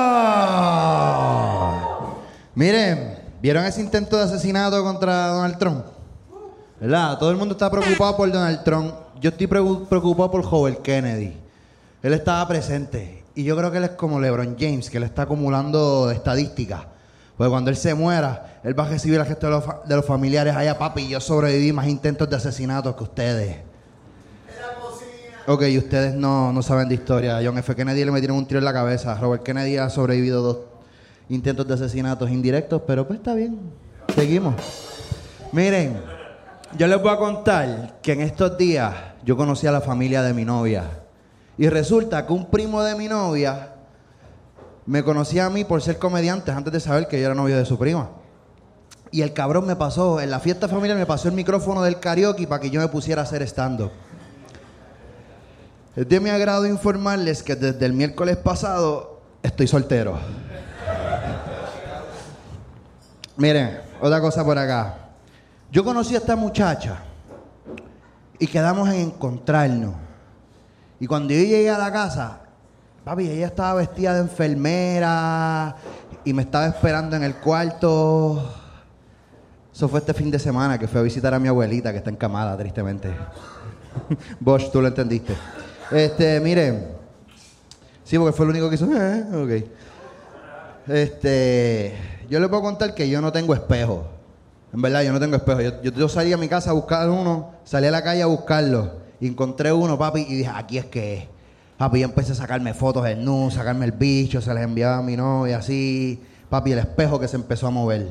Miren, ¿vieron ese intento de asesinato contra Donald Trump? ¿Verdad? Todo el mundo está preocupado por Donald Trump. Yo estoy pregu- preocupado por Joel Kennedy. Él estaba presente. Y yo creo que él es como LeBron James, que él está acumulando estadísticas. Porque cuando él se muera, él va a recibir a gente de los, fa- de los familiares allá, papi. Yo sobreviví más intentos de asesinatos que ustedes. Ok, y ustedes no, no saben de historia. A John F. Kennedy le metieron un tiro en la cabeza. Robert Kennedy ha sobrevivido dos intentos de asesinatos indirectos, pero pues está bien. Seguimos. Miren, yo les voy a contar que en estos días yo conocí a la familia de mi novia. Y resulta que un primo de mi novia me conocía a mí por ser comediante antes de saber que yo era novio de su prima. Y el cabrón me pasó, en la fiesta familiar me pasó el micrófono del karaoke para que yo me pusiera a hacer stand-up. Es de mi agrado informarles que desde el miércoles pasado estoy soltero. Miren, otra cosa por acá. Yo conocí a esta muchacha y quedamos en encontrarnos. Y cuando yo llegué a la casa, papi, ella estaba vestida de enfermera y me estaba esperando en el cuarto. Eso fue este fin de semana que fui a visitar a mi abuelita que está encamada, tristemente. Bosch, tú lo entendiste. Este, miren. Sí, porque fue el único que hizo. Eh, ok. Este, yo les puedo contar que yo no tengo espejo. En verdad, yo no tengo espejo. Yo, yo, yo salí a mi casa a buscar uno, salí a la calle a buscarlo. Y encontré uno, papi, y dije, aquí es que es. Papi, yo empecé a sacarme fotos del nu, sacarme el bicho, se les enviaba a mi novia, así. Papi, el espejo que se empezó a mover.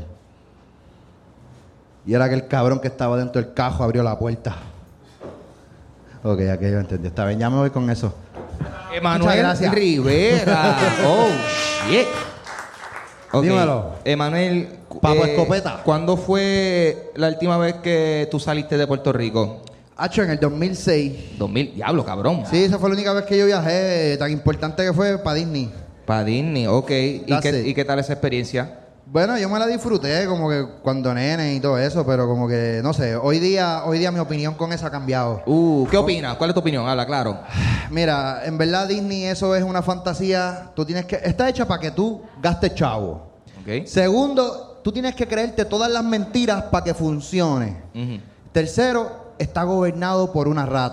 Y era aquel cabrón que estaba dentro del cajo, abrió la puerta. Ok, aquí yo entendí. Está bien, ya me voy con eso. Muchas Emanuel gracias. Rivera. Oh, shit. Ok. Dímelo. Emanuel, Papo Escopeta. ¿cuándo fue la última vez que tú saliste de Puerto Rico? Hacho, en el dos mil seis. dos mil, diablo, cabrón. Sí, esa fue la única vez que yo viajé, tan importante que fue para Disney. Para Disney, ok. ¿Y That's qué, it. ¿Y qué tal esa experiencia? Bueno, yo me la disfruté como que cuando nene y todo eso, pero como que, no sé, hoy día, hoy día mi opinión con eso ha cambiado. Uh, ¿qué opinas? ¿Cuál es tu opinión? Habla, claro. Mira, en verdad Disney eso es una fantasía. Tú tienes que, está hecha para que tú gastes chavo. Ok. Segundo, tú tienes que creerte todas las mentiras para que funcione. Ujú. Tercero, está gobernado por una rata.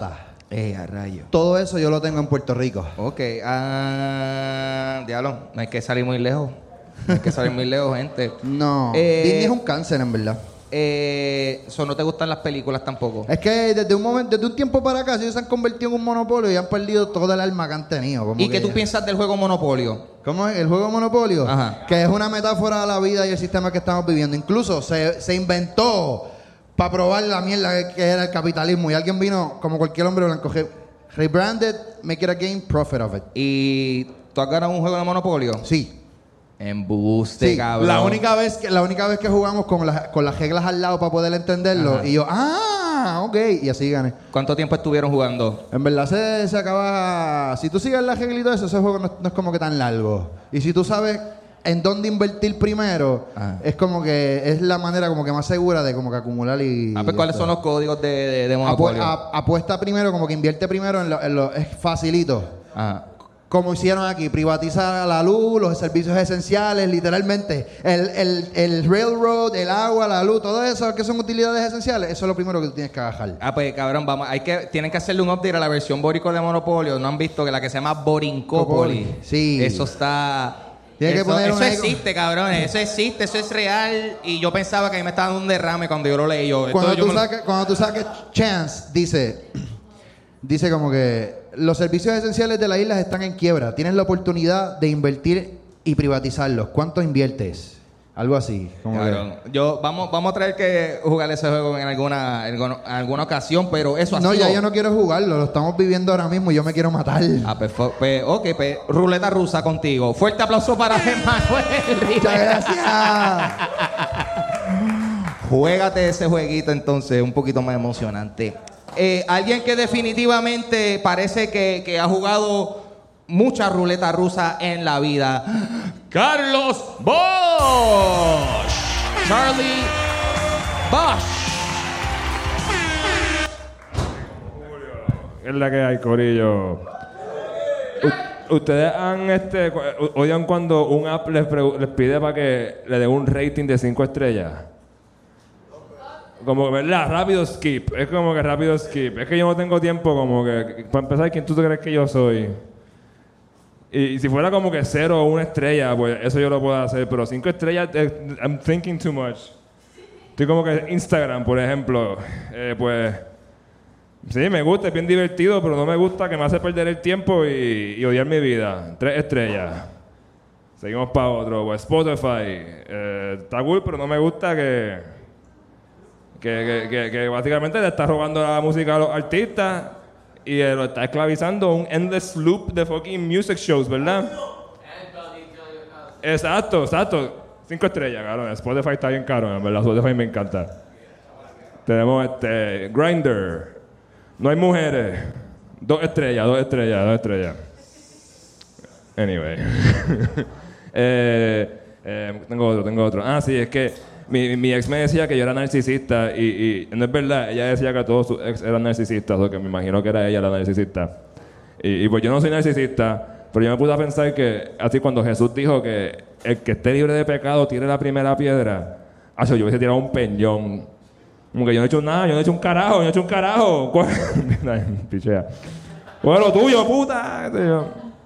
Eh, a rayo. Todo eso yo lo tengo en Puerto Rico. Ok, ah, diablo, no hay que salir muy lejos. No hay que salir muy lejos, gente. No, Eh, Disney es un cáncer, en verdad. Eh, so, ¿no te gustan las películas tampoco? Es que desde un momento, desde un tiempo para acá, ellos se han convertido en un monopolio y han perdido todo el alma que han tenido. Como ¿Y que qué tú piensas del juego Monopolio? ¿Cómo es? ¿El juego Monopolio? Ajá. Que es una metáfora de la vida y el sistema que estamos viviendo. Incluso se, se inventó para probar la mierda que, que era el capitalismo. Y alguien vino, como cualquier hombre blanco, re- rebranded, make it a game, profit of it. ¿Y tú has ganado un juego de Monopolio? Sí. Embuste, Sí, cabrón. la única vez que la única vez que jugamos con las con las reglas al lado para poder entenderlo. Ajá. Y yo, ah, ok, y así gané. ¿Cuánto tiempo estuvieron jugando? En verdad se, se acaba. Si tú sigues las reglas y todo eso, ese juego no, no es como que tan largo. Y si tú sabes en dónde invertir primero, Ajá. es como que es la manera como que más segura de como que acumular y. Ah, pues, ¿cuáles son los códigos de, de, de Apu- Monopolio? a- apuesta primero, como que invierte primero en lo, en lo- es facilito. Ajá. Como hicieron aquí, privatizar la luz, los servicios esenciales, literalmente. El, el, el railroad, el agua, la luz, todo eso que son utilidades esenciales, eso es lo primero que tú tienes que bajar. Ah, pues cabrón, vamos, hay que, tienen que hacerle un update a la versión bórico de Monopolio. ¿No han visto que la que se llama Borincópoli? Sí. Eso está... Tiene que eso poner eso una- existe, cabrón. Eso existe, eso es real. Y yo pensaba que a mí me estaba dando un derrame cuando yo lo leí. Yo, esto Cuando yo tú, me lo- saques, cuando tú saques Chance, dice, dice como que los servicios esenciales de la isla están en quiebra. Tienes la oportunidad de invertir y privatizarlos. ¿Cuánto inviertes? Algo así. Como que- Cabrón. Yo, vamos, vamos a traer que jugar ese juego en alguna, en alguna, en alguna ocasión, pero eso ha no, sido... ya yo no quiero jugarlo. Lo estamos viviendo ahora mismo y yo me quiero matar. Ah, pues, fue- pues, ok, pues, ruleta rusa contigo. Fuerte aplauso para Emanuel Muchas gracias. Juégate ese jueguito entonces, un poquito más emocionante. Eh, alguien que definitivamente parece que, que ha jugado mucha ruleta rusa en la vida. Carlos Bosch. Charlie Bosch. Es la que hay, corillo. U- Ustedes han, este, cu- odian cuando un app les, pregu- les pide para que le den un rating de cinco estrellas. Como, ¿verdad? Rápido skip. Es como que rápido skip. Es que yo no tengo tiempo como que... Para empezar, ¿quién tú te crees que yo soy? Y, y si fuera como que cero o una estrella, pues eso yo lo puedo hacer. Pero cinco estrellas, eh, I'm thinking too much. Estoy como que Instagram, por ejemplo. Eh, pues... Sí, me gusta, es bien divertido, pero no me gusta que me hace perder el tiempo y, y odiar mi vida. Tres estrellas. Seguimos para otro. Pues Spotify. Eh, está cool, pero no me gusta que... Que, que, que, que básicamente le está robando la música a los artistas y eh, lo está esclavizando un endless loop de fucking music shows, ¿verdad? Exacto, exacto. Cinco estrellas, cabrón. Spotify está bien caro, en verdad. Spotify me encanta. Tenemos este Grindr. No hay mujeres. Dos estrellas, dos estrellas, dos estrellas. Anyway. eh, eh, tengo otro, tengo otro. Ah, sí, es que mi, mi ex me decía que yo era narcisista y, y no es verdad. Ella decía que todos sus ex eran narcisistas, o que me imagino que era ella la narcisista. Y, y pues yo no soy narcisista, pero yo me puse a pensar que así cuando Jesús dijo que el que esté libre de pecado tire la primera piedra, ah, yo hubiese tirado un peñón. Como que yo no he hecho nada, yo no he hecho un carajo, yo no he hecho un carajo. Pichea. Pues lo tuyo, puta. Qué sé yo.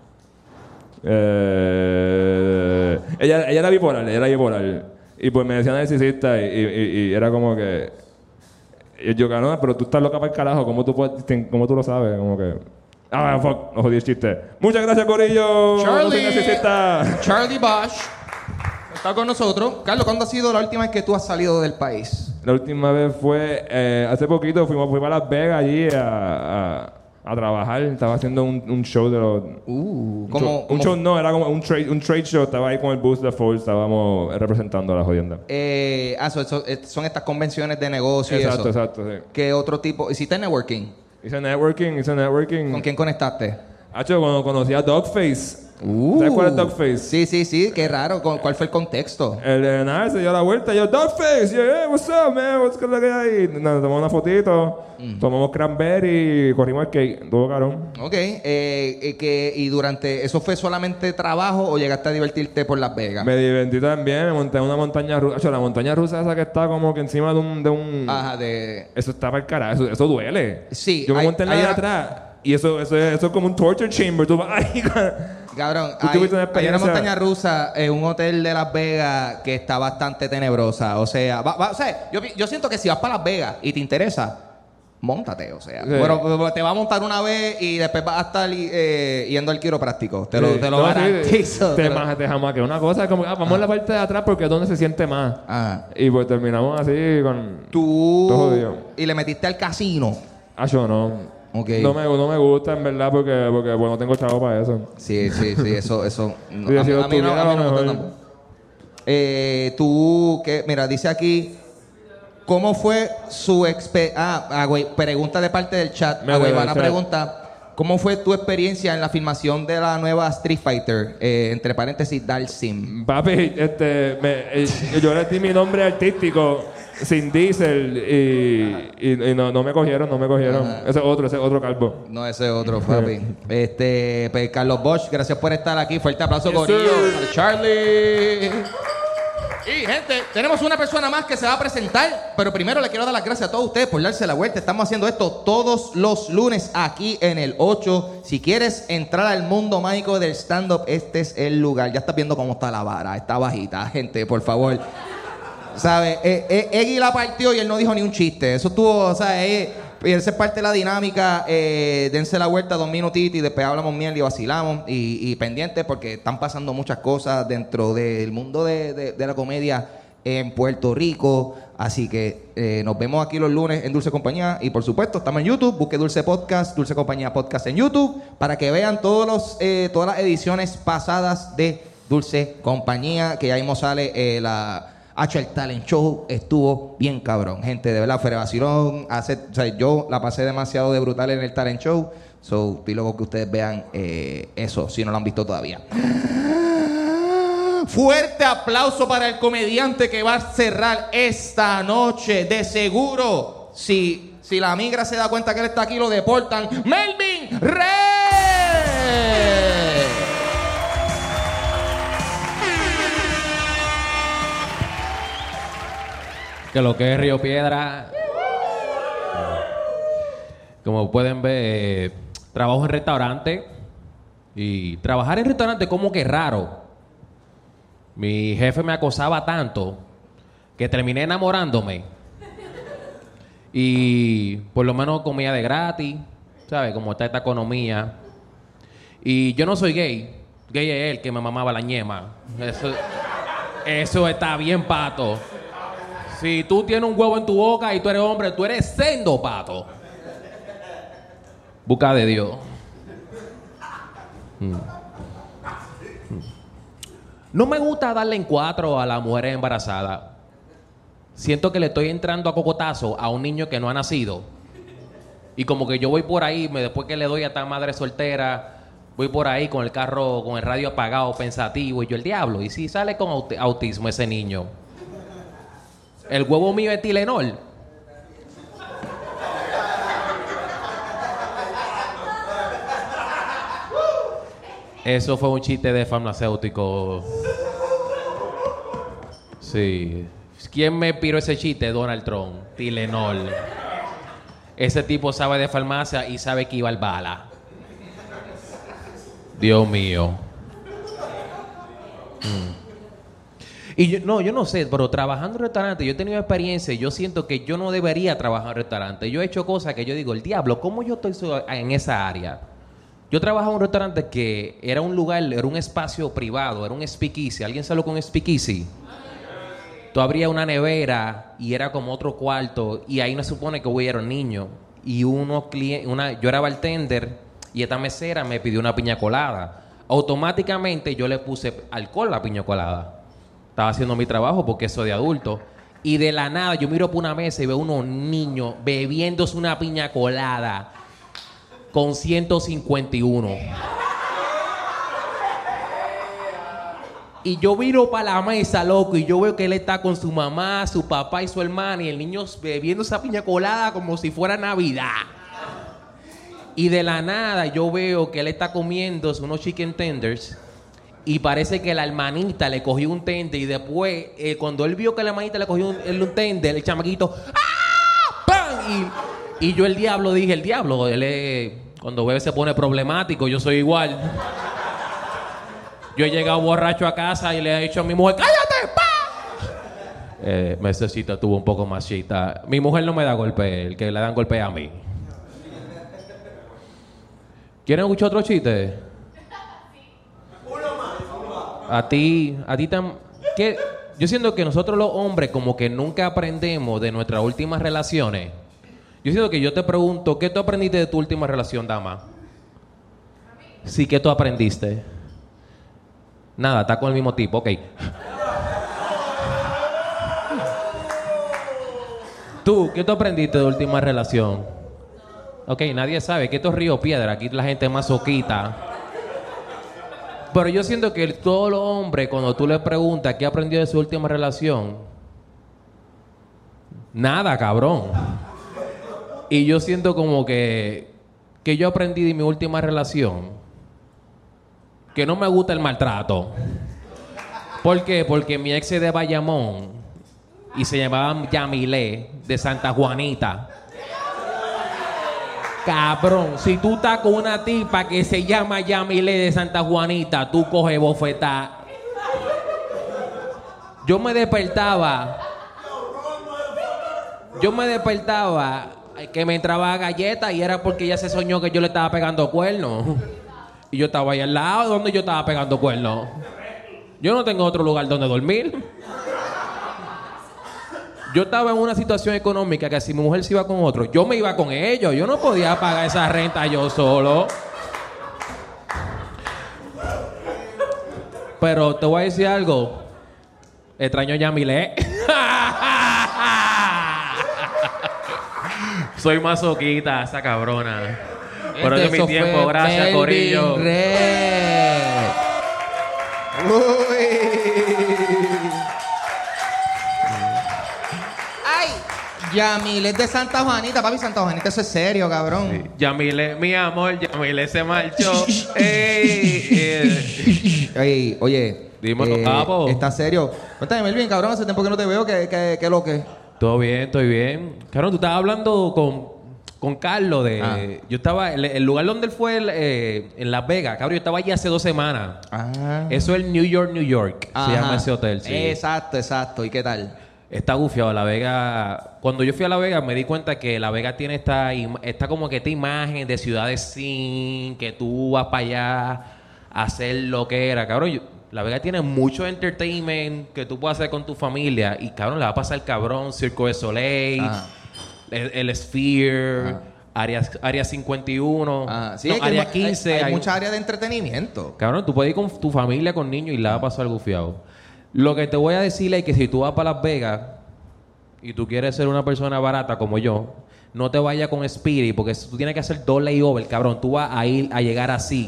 Eh, ella, ella era bipolar, ella era bipolar. Y pues me decía narcisista y, y, y era como que... Y yo, no, pero tú estás loca para el carajo, ¿cómo tú, puedes, cómo tú lo sabes? Como que... Ah, fuck, no jodí el chiste. Muchas gracias, corillo. Charlie. No soy narcisista. Charlie Bosch está con nosotros. Carlos, ¿cuándo ha sido la última vez que tú has salido del país? La última vez fue... Eh, hace poquito fuimos, fui para Las Vegas allí a... a a trabajar, estaba haciendo un, un show de los... Uh, un ¿cómo- show, cómo un show fue? no, era como un trade, un trade show, estaba ahí con el booth de Ford, estábamos representando a la jodienda. Eh, ah, so- so- eh, son estas convenciones de negocio y Exacto, eso. exacto, sí. ¿Qué otro tipo? ¿Hiciste networking? Hice networking, hice networking. ¿Con quién conectaste? Hacho, cuando conocí a Dogface, Uh, ¿Sabes cuál es Dogface? Sí, sí, sí, qué raro. ¿Cu- ¿Cuál fue el contexto? El de nada, se dio la vuelta y yo, Dogface, yeah, yeah, what's up, man, what's good, que hay? Nos tomamos una fotito, Mm. tomamos cranberry y corrimos al skate. Todo carón. Ok, eh, eh, que, y durante, ¿eso fue solamente trabajo o llegaste a divertirte por Las Vegas? Me divertí también, me monté en una montaña rusa. La montaña rusa esa que está como que encima de un... De un Ajá, de... Eso está para el carajo, eso, eso duele. Sí. Yo me hay- monté en la hay de una- atrás y eso, eso, es, eso es como un torture chamber. Tú vas ahí, Cabrón, Tú hay, tuviste una hay una experiencia- montaña rusa en un hotel de Las Vegas que está bastante tenebrosa. O sea, va- va- o sea yo, pi- yo siento que si vas para Las Vegas y te interesa, móntate, o sea. Sí. Bueno, te va a montar una vez y después vas a estar eh, yendo al quiropráctico. Te lo, Sí. te lo No, sí, garantizo. Te, Te lo- ma- te jamaqué una cosa, como, ah, vamos a la parte de atrás porque es donde se siente más. Ajá. Y pues terminamos así con... Tú... Todo jodido. Y le metiste al casino. Ah, yo no. Ok. No me, no me gusta, en verdad, porque, porque bueno, no tengo chavo para eso. Sí, sí, sí, eso, eso. no, Hubiera a, mí, sido a mí no, tuviera a mí lo no me gusta mejor. tampoco. Eh, tú, que, mira, dice aquí, ¿cómo fue su experiencia? Ah, ah, güey, pregunta de parte del chat. Me Ah, güey, acuerdo van a del chat. preguntar, ¿cómo fue tu experiencia en la filmación de la nueva Street Fighter? Eh, entre paréntesis, Dark Sim. Papi, este, me, eh, yo le di mi nombre artístico sin Diesel y, y, y no, no me cogieron, no me cogieron. Ajá. Ese es otro, ese es otro calvo. No, ese es otro, papi. este, pues, Carlos Bosch, gracias por estar aquí. Fuerte aplauso, Yes, Corillo. sir. Para Charlie. Y, gente, tenemos una persona más que se va a presentar, pero primero le quiero dar las gracias a todos ustedes por darse la vuelta. Estamos haciendo esto todos los lunes aquí en el ocho. Si quieres entrar al mundo mágico del stand-up, este es el lugar. Ya estás viendo cómo está la vara, está bajita, gente, por favor. ¿Sabes? Eh, eh, Eggy la partió y él no dijo ni un chiste. Eso estuvo, o sea, eh, y esa es parte de la dinámica. Eh, dense la vuelta dos minutitos y después hablamos miel y vacilamos. Y, y pendientes porque están pasando muchas cosas dentro del mundo de, de- de la comedia en Puerto Rico. Así que eh, nos vemos aquí los lunes en Dulce Compañía. Y por supuesto, estamos en YouTube. Busque Dulce Podcast, Dulce Compañía Podcast en YouTube para que vean todos los, eh, todas las ediciones pasadas de Dulce Compañía. Que ya mismo sale eh, la... Hacho, el talent show estuvo bien cabrón. Gente, de verdad, fuera de vacilón. Hace, o sea, yo la pasé demasiado de brutal en el talent show. So, estoy loco que ustedes vean eh, eso, si no lo han visto todavía. Fuerte aplauso para el comediante que va a cerrar esta noche. De seguro, si, si la migra se da cuenta que él está aquí, lo deportan. ¡Melvin Rey! Que lo que es Río Piedra. Como pueden ver, eh, trabajo en restaurante. Y trabajar en restaurante como que raro. Mi jefe me acosaba tanto que terminé enamorándome. Y por lo menos comía de gratis, ¿sabes? Como está esta economía. Y yo no soy gay. Gay es él que me mamaba la ñema. Eso, eso está bien, pato. Si tú tienes un huevo en tu boca y tú eres hombre, tú eres sendo, pato. Busca de Dios. Mm. Mm. No me gusta darle en cuatro a las mujeres embarazadas. Siento que le estoy entrando a cocotazo a un niño que no ha nacido. Y como que yo voy por ahí, me, después que le doy a esta madre soltera, voy por ahí con el carro, con el radio apagado, pensativo, y yo el diablo. ¿Y si sale con aut- autismo ese niño? El huevo mío es Tilenol. Eso fue un chiste de farmacéutico. Sí. ¿Quién me piró ese chiste? Donald Trump. Tilenol. Ese tipo sabe de farmacia y sabe que iba al bala. Dios mío. Mm. Y yo, no, yo no sé, pero trabajando en restaurante, yo he tenido experiencia y yo siento que yo no debería trabajar en restaurante. Yo he hecho cosas que yo digo, el diablo, ¿cómo yo estoy so- en esa área? Yo trabajaba en un restaurante que era un lugar, era un espacio privado, era un speakeasy. ¿Alguien sabe lo que es un speakeasy? Tú abrías una nevera y era como otro cuarto y ahí no se supone que hubiera un niño. Y unos clientes, una, yo era bartender y esta mesera me pidió una piña colada. Automáticamente yo le puse alcohol a la piña colada. Estaba haciendo mi trabajo porque eso de adulto. Y de la nada yo miro por una mesa y veo unos niños bebiéndose una piña colada con ciento cincuenta y uno. Y yo viro para la mesa, loco, y yo veo que él está con su mamá, su papá y su hermana, y el niño bebiendo esa piña colada como si fuera Navidad. Y de la nada yo veo que él está comiendo unos chicken tenders y parece que la hermanita le cogió un tender y después, eh, cuando él vio que la hermanita le cogió un, un tender, el chamaquito, ¡ah! ¡Pam! Y, y yo el diablo dije, el diablo, él es, cuando bebe se pone problemático, yo soy igual. Yo he llegado borracho a casa y le he dicho a mi mujer, ¡cállate! ¡Pa! Eh, Mesecita tuvo un poco más chita. Mi mujer no me da golpe, el que le dan golpe a mí. ¿Quieren escuchar otro chiste? A ti, a ti tan... ¿Qué? Yo siento que nosotros los hombres como que nunca aprendemos de nuestras últimas relaciones. Yo siento que yo te pregunto, ¿qué tú aprendiste de tu última relación, dama? Sí, ¿qué tú aprendiste? Nada, está con el mismo tipo, ok. Tú, ¿qué tú aprendiste de tu última relación? Ok, nadie sabe que esto es Río Piedra, aquí la gente es masoquita. Pero yo siento que todos los hombres, cuando tú les preguntas qué aprendió de su última relación, nada, cabrón. Y yo siento como que, que yo aprendí de mi última relación que no me gusta el maltrato. ¿Por qué? Porque mi ex es de Bayamón y se llamaba Yamilé, de Santa Juanita. Cabrón, si tú estás con una tipa que se llama Yamilé de Santa Juanita, tú coges bofetá. Yo me despertaba. Yo me despertaba que me entraba galleta y era porque ella se soñó que yo le estaba pegando cuernos. Y yo estaba ahí al lado donde yo estaba pegando cuernos. Yo no tengo otro lugar donde dormir. Yo estaba en una situación económica que si mi mujer se iba con otro, yo me iba con ellos. Yo no podía pagar esa renta yo solo. Pero te voy a decir algo. Extraño a Yamilé. Soy masoquita, esa cabrona. Pero es mi tiempo, gracias, Corillo. ¡Ay! Yamile es de Santa Juanita, papi. Santa Juanita, eso es serio, cabrón. Sí. Yamile, mi amor, Yamile se marchó. ¡Ey! Eh. Ey, oye. Dímelo, eh, papo. ¿Estás serio? Cuéntame, Melvin, cabrón, hace tiempo que no te veo. ¿Qué, qué, qué lo que? Todo bien, estoy bien. Cabrón, tú estabas hablando con, con Carlos de... Ah. Yo estaba... El, el lugar donde él fue, eh, en Las Vegas, cabrón, yo estaba allí hace dos semanas. Ah. Eso es New York, New York. Ajá. Se llama ese hotel, sí. Exacto, exacto. ¿Y qué tal? Está gufiado. La Vega... Cuando yo fui a La Vega me di cuenta que La Vega tiene esta, im- esta como que esta imagen de ciudades sin... Que tú vas para allá a hacer lo que era. Cabrón, yo- La Vega tiene mucho entertainment que tú puedes hacer con tu familia. Y cabrón, le va a pasar cabrón. Circo de Soleil, Ajá. el, el Sphere, Ajá. área, área cincuenta y uno, Ah, sí, no, es que área hay- quince. Hay, hay hay- mucha área de entretenimiento. Cabrón, tú puedes ir con tu familia, con niños y la va a pasar gufiado. Lo que te voy a decir es que si tú vas para Las Vegas y tú quieres ser una persona barata como yo, no te vayas con Spirit porque tú tienes que hacer dos layover, cabrón. Tú vas a ir a llegar así.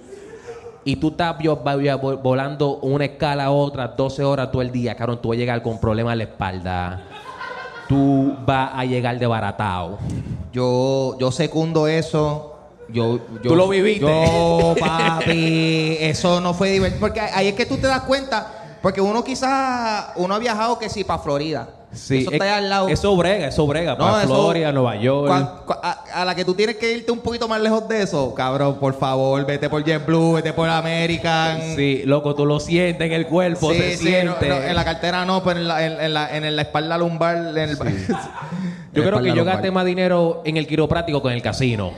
Y tú estás yo- va- va- volando una escala a otra, doce horas todo el día, cabrón. Tú vas a llegar con problemas en la espalda. Tú vas a llegar desbaratado. Yo, yo secundo eso. Yo, yo, Tú lo viviste. Yo, papi, eso no fue divertido. Porque ahí es que tú te das cuenta. Porque uno quizás, uno ha viajado que sí para Florida. Sí, eso está es- ahí al lado. Eso brega, eso brega. No, para eso- Florida, Nueva York. Cuan- cua- a, a la que tú tienes que irte un poquito más lejos de eso, cabrón, por favor, vete por JetBlue, vete por American. Sí, loco, tú lo sientes en el cuerpo, Sí, se sí, siente. no, no, en la cartera no, pero en la, en, en la, en la espalda lumbar. En el, Yo creo que yo gasté más dinero en el quiropráctico que en el casino.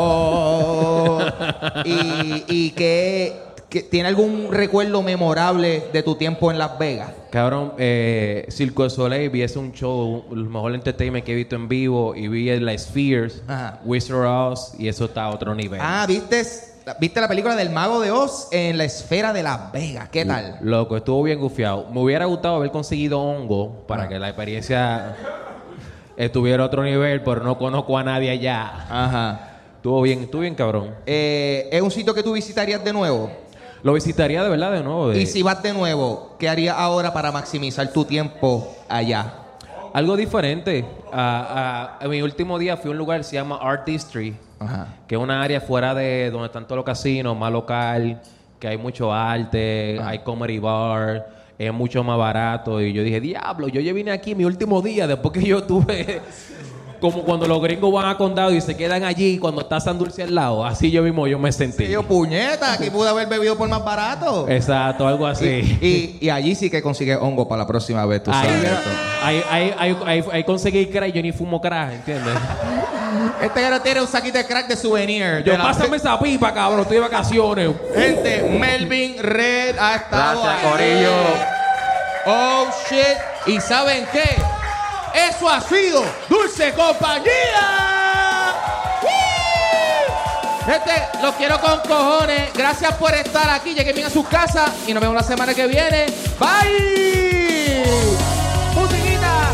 Oh. y y que, que tiene algún recuerdo memorable de tu tiempo en Las Vegas. Cabrón, eh, Circo de Soleil, vi ese un show, el mejor entertainment que he visto en vivo, y vi la Spheres, Ajá. Wizard of Oz, y eso está a otro nivel. Ah, ¿viste, viste la película del Mago de Oz en la esfera de Las Vegas? ¿Qué tal? Loco, estuvo bien gufiado. Me hubiera gustado haber conseguido hongo para Ah. que la experiencia estuviera a otro nivel, pero no conozco a nadie allá. Ajá. Estuvo bien, estuvo bien, cabrón. Eh, ¿Es un sitio que tú visitarías de nuevo? Lo visitaría de verdad de nuevo. de- Y si vas de nuevo, ¿qué harías ahora para maximizar tu tiempo allá? Algo diferente. Ah, ah, en mi último día fui a un lugar que se llama Art District, que es una área fuera de donde están todos los casinos, más local, que hay mucho arte, hay comedy bar, es mucho más barato. Y yo dije, diablo, yo ya vine aquí mi último día después que yo tuve... Como cuando los gringos van a condado y se quedan allí cuando está Santurce al lado. Así yo mismo yo me sentí. Sí, yo, puñeta, aquí pude haber bebido por más barato. Exacto, algo así. Y, y, y allí sí que consigues hongo para la próxima vez, tú Ahí, sabes. mira, esto. ahí, ahí, ahí, ahí, ahí conseguí crack, yo ni fumo crack, ¿entiendes? Este ya no tiene un saquito de crack de souvenir. Yo, De la- pásame esa pipa, cabrón, estoy de vacaciones. Gente, Melvin Red ha estado Gracias, aquí. corillo. Oh, shit. ¿Y saben qué? Eso ha sido Dulce Compañía. ¡Woo! Gente, los quiero con cojones. Gracias por estar aquí. Lleguen bien a sus casas y nos vemos la semana que viene. Bye. Musiquita.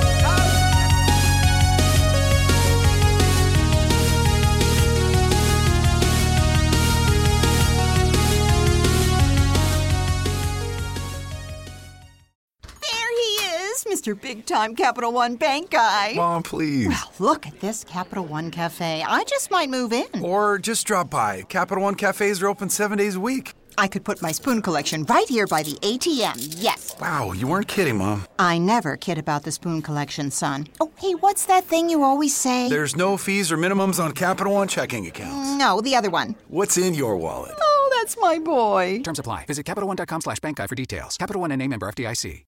Mister Big Time Capital One Bank guy. Mom, please. Well, look at this Capital One Cafe. I just might move in. Or just drop by. Capital One cafes are open seven days a week. I could put my spoon collection right here by the A T M. Yes. Wow, you weren't kidding, Mom. I never kid about the spoon collection, son. Oh, hey, what's that thing you always say? There's no fees or minimums on Capital One checking accounts. No, the other one. What's in your wallet? Oh, that's my boy. Terms apply. Visit CapitalOne.com slash bank guide for details. Capital One N A member F D I C.